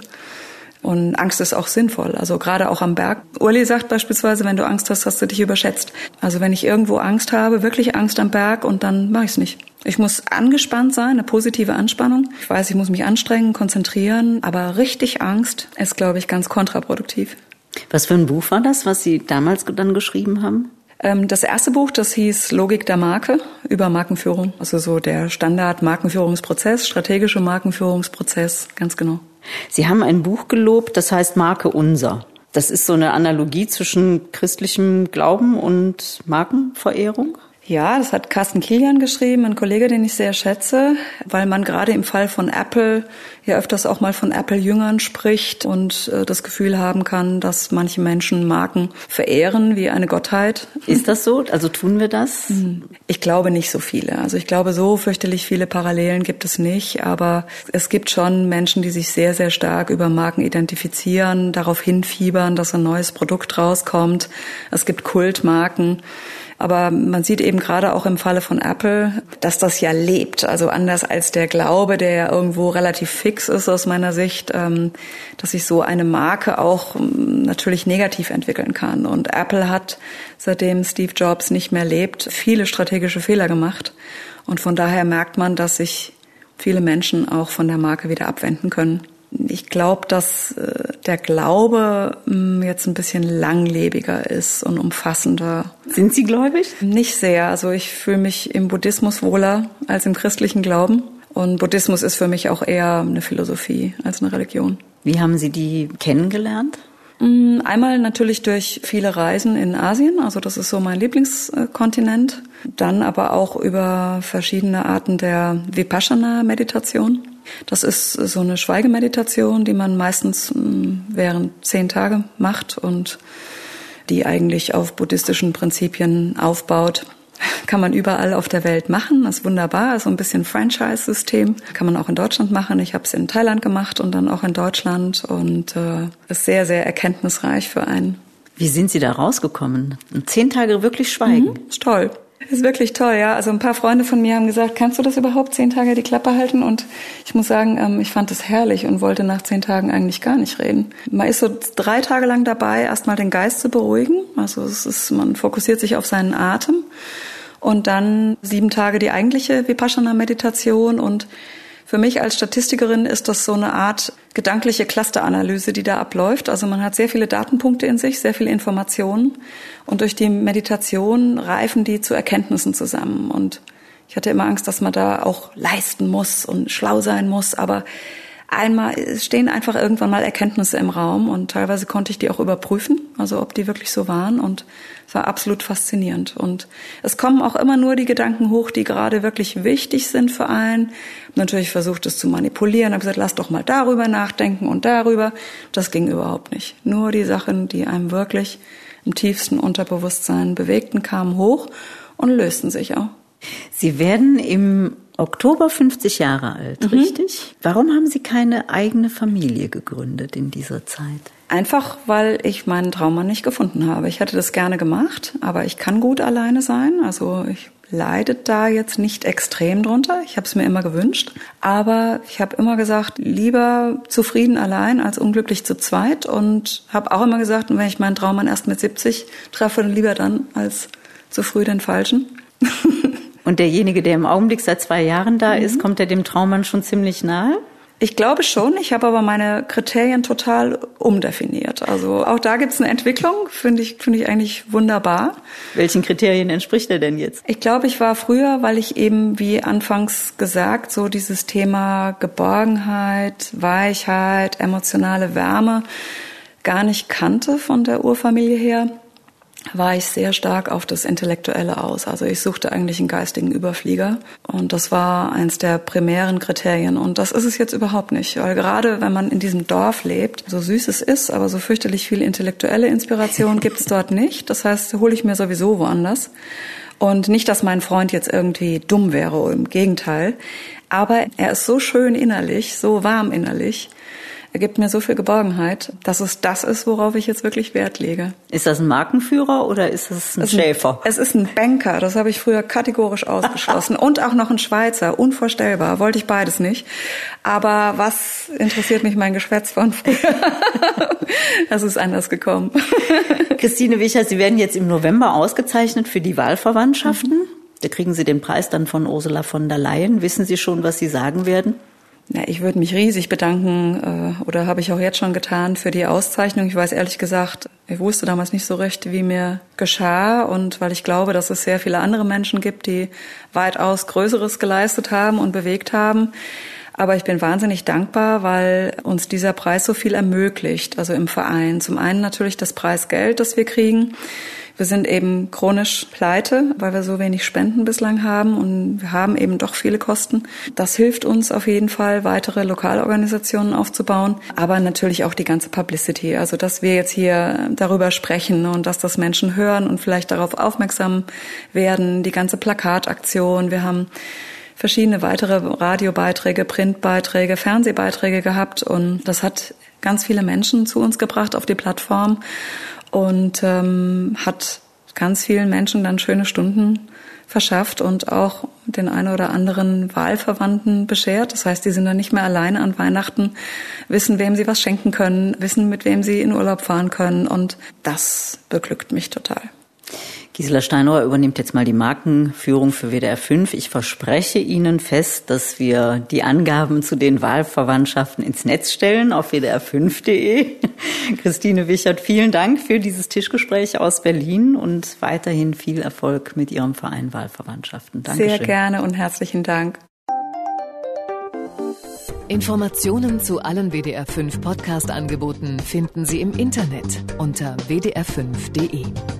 Und Angst ist auch sinnvoll, also gerade auch am Berg. Uli sagt beispielsweise, wenn du Angst hast, hast du dich überschätzt. Also wenn ich irgendwo Angst habe, wirklich Angst am Berg, und dann mache ich es nicht. Ich muss angespannt sein, eine positive Anspannung. Ich weiß, ich muss mich anstrengen, konzentrieren, aber richtig Angst ist, glaube ich, ganz kontraproduktiv. Was für ein Buch war das, was Sie damals dann geschrieben haben? Das erste Buch, das hieß Logik der Marke über Markenführung. Also so der Standard-Markenführungsprozess, strategische Markenführungsprozess, ganz genau. Sie haben ein Buch gelobt, das heißt Marke Unser. Das ist so eine Analogie zwischen christlichem Glauben und Markenverehrung? Ja, das hat Carsten Kilian geschrieben, ein Kollege, den ich sehr schätze, weil man gerade im Fall von Apple ja öfters auch mal von Apple-Jüngern spricht und das Gefühl haben kann, dass manche Menschen Marken verehren wie eine Gottheit. Ist das so? Also tun wir das? Ich glaube nicht so viele. Also ich glaube, so fürchterlich viele Parallelen gibt es nicht, aber es gibt schon Menschen, die sich sehr, sehr stark über Marken identifizieren, darauf hinfiebern, dass ein neues Produkt rauskommt. Es gibt Kultmarken. Aber man sieht eben gerade auch im Falle von Apple, dass das ja lebt. Also anders als der Glaube, der ja irgendwo relativ fix ist aus meiner Sicht, dass sich so eine Marke auch natürlich negativ entwickeln kann. Und Apple hat, seitdem Steve Jobs nicht mehr lebt, viele strategische Fehler gemacht. Und von daher merkt man, dass sich viele Menschen auch von der Marke wieder abwenden können. Ich glaube, dass der Glaube jetzt ein bisschen langlebiger ist und umfassender. Sind Sie gläubig? Nicht sehr. Also ich fühle mich im Buddhismus wohler als im christlichen Glauben. Und Buddhismus ist für mich auch eher eine Philosophie als eine Religion. Wie haben Sie die kennengelernt? Einmal natürlich durch viele Reisen in Asien, also das ist so mein Lieblingskontinent. Dann aber auch über verschiedene Arten der Vipassana-Meditation. Das ist so eine Schweigemeditation, die man meistens während 10 Tage macht und die eigentlich auf buddhistischen Prinzipien aufbaut. Kann man überall auf der Welt machen, das ist wunderbar, ist so ein bisschen Franchise-System. Kann man auch in Deutschland machen. Ich habe es in Thailand gemacht und dann auch in Deutschland und ist sehr, sehr erkenntnisreich für einen. Wie sind Sie da rausgekommen? 10 Tage wirklich schweigen? Ist toll. Ist wirklich toll, ja. Also ein paar Freunde von mir haben gesagt, kannst du das überhaupt 10 Tage die Klappe halten? Und ich muss sagen, ich fand das herrlich und wollte nach 10 Tagen eigentlich gar nicht reden. Man ist so 3 Tage lang dabei, erstmal den Geist zu beruhigen. Also man fokussiert sich auf seinen Atem. Und dann 7 Tage die eigentliche Vipassana-Meditation. Und für mich als Statistikerin ist das so eine Art gedankliche Clusteranalyse, die da abläuft. Also man hat sehr viele Datenpunkte in sich, sehr viele Informationen. Und durch die Meditation reifen die zu Erkenntnissen zusammen. Und ich hatte immer Angst, dass man da auch leisten muss und schlau sein muss. Aber einmal stehen einfach irgendwann mal Erkenntnisse im Raum. Und teilweise konnte ich die auch überprüfen, also ob die wirklich so waren. Und es war absolut faszinierend. Und es kommen auch immer nur die Gedanken hoch, die gerade wirklich wichtig sind für einen. Natürlich versucht es zu manipulieren, habe gesagt, lass doch mal darüber nachdenken und darüber. Das ging überhaupt nicht. Nur die Sachen, die einem wirklich im tiefsten Unterbewusstsein bewegten, kamen hoch und lösten sich auch. Sie werden im Oktober 50 Jahre alt, richtig? Warum haben Sie keine eigene Familie gegründet in dieser Zeit? Einfach, weil ich meinen Traummann nicht gefunden habe. Ich hätte das gerne gemacht, aber ich kann gut alleine sein. Also ich leidet da jetzt nicht extrem drunter. Ich habe es mir immer gewünscht. Aber ich habe immer gesagt, lieber zufrieden allein als unglücklich zu zweit. Und habe auch immer gesagt, wenn ich meinen Traummann erst mit 70 treffe, dann lieber dann als zu früh den Falschen. Und derjenige, der im Augenblick seit 2 Jahren da ist, kommt er dem Traummann schon ziemlich nahe? Ich glaube schon. Ich habe aber meine Kriterien total umdefiniert. Also auch da gibt es eine Entwicklung, finde ich eigentlich wunderbar. Welchen Kriterien entspricht er denn jetzt? Ich glaube, ich war früher, weil ich eben, wie anfangs gesagt, so dieses Thema Geborgenheit, Weichheit, emotionale Wärme gar nicht kannte von der Urfamilie her, war ich sehr stark auf das Intellektuelle aus. Also ich suchte eigentlich einen geistigen Überflieger und das war eins der primären Kriterien und das ist es jetzt überhaupt nicht, weil gerade wenn man in diesem Dorf lebt, so süß es ist, aber so fürchterlich viel intellektuelle Inspiration gibt es dort nicht. Das heißt, hole ich mir sowieso woanders und nicht, dass mein Freund jetzt irgendwie dumm wäre, im Gegenteil, aber er ist so schön innerlich, so warm innerlich. Er gibt mir so viel Geborgenheit, dass es das ist, worauf ich jetzt wirklich Wert lege. Ist das ein Markenführer oder ist es ein Schäfer? Es ist ein Banker, das habe ich früher kategorisch ausgeschlossen. Und auch noch ein Schweizer, unvorstellbar, wollte ich beides nicht. Aber was interessiert mich mein Geschwätz von früher? Das ist anders gekommen. Christine Wichert, Sie werden jetzt im November ausgezeichnet für die Wahlverwandtschaften. Da kriegen Sie den Preis dann von Ursula von der Leyen. Wissen Sie schon, was Sie sagen werden? Ja, ich würde mich riesig bedanken, oder habe ich auch jetzt schon getan, für die Auszeichnung. Ich weiß ehrlich gesagt, ich wusste damals nicht so recht, wie mir geschah und weil ich glaube, dass es sehr viele andere Menschen gibt, die weitaus Größeres geleistet haben und bewegt haben. Aber ich bin wahnsinnig dankbar, weil uns dieser Preis so viel ermöglicht, also im Verein. Zum einen natürlich das Preisgeld, das wir kriegen. Wir sind eben chronisch pleite, weil wir so wenig Spenden bislang haben und wir haben eben doch viele Kosten. Das hilft uns auf jeden Fall, weitere Lokalorganisationen aufzubauen, aber natürlich auch die ganze Publicity. Also dass wir jetzt hier darüber sprechen und dass das Menschen hören und vielleicht darauf aufmerksam werden, die ganze Plakataktion. Wir haben verschiedene weitere Radiobeiträge, Printbeiträge, Fernsehbeiträge gehabt und das hat ganz viele Menschen zu uns gebracht auf die Plattform. Und hat ganz vielen Menschen dann schöne Stunden verschafft und auch den einen oder anderen Wahlverwandten beschert. Das heißt, die sind dann nicht mehr alleine an Weihnachten, wissen, wem sie was schenken können, wissen, mit wem sie in Urlaub fahren können. Und das beglückt mich total. Gisela Steinauer übernimmt jetzt mal die Markenführung für WDR 5. Ich verspreche Ihnen fest, dass wir die Angaben zu den Wahlverwandtschaften ins Netz stellen auf wdr5.de. Christine Wichert, vielen Dank für dieses Tischgespräch aus Berlin und weiterhin viel Erfolg mit Ihrem Verein Wahlverwandtschaften. Dankeschön. Sehr gerne und herzlichen Dank. Informationen zu allen WDR 5 Podcast-Angeboten finden Sie im Internet unter wdr5.de.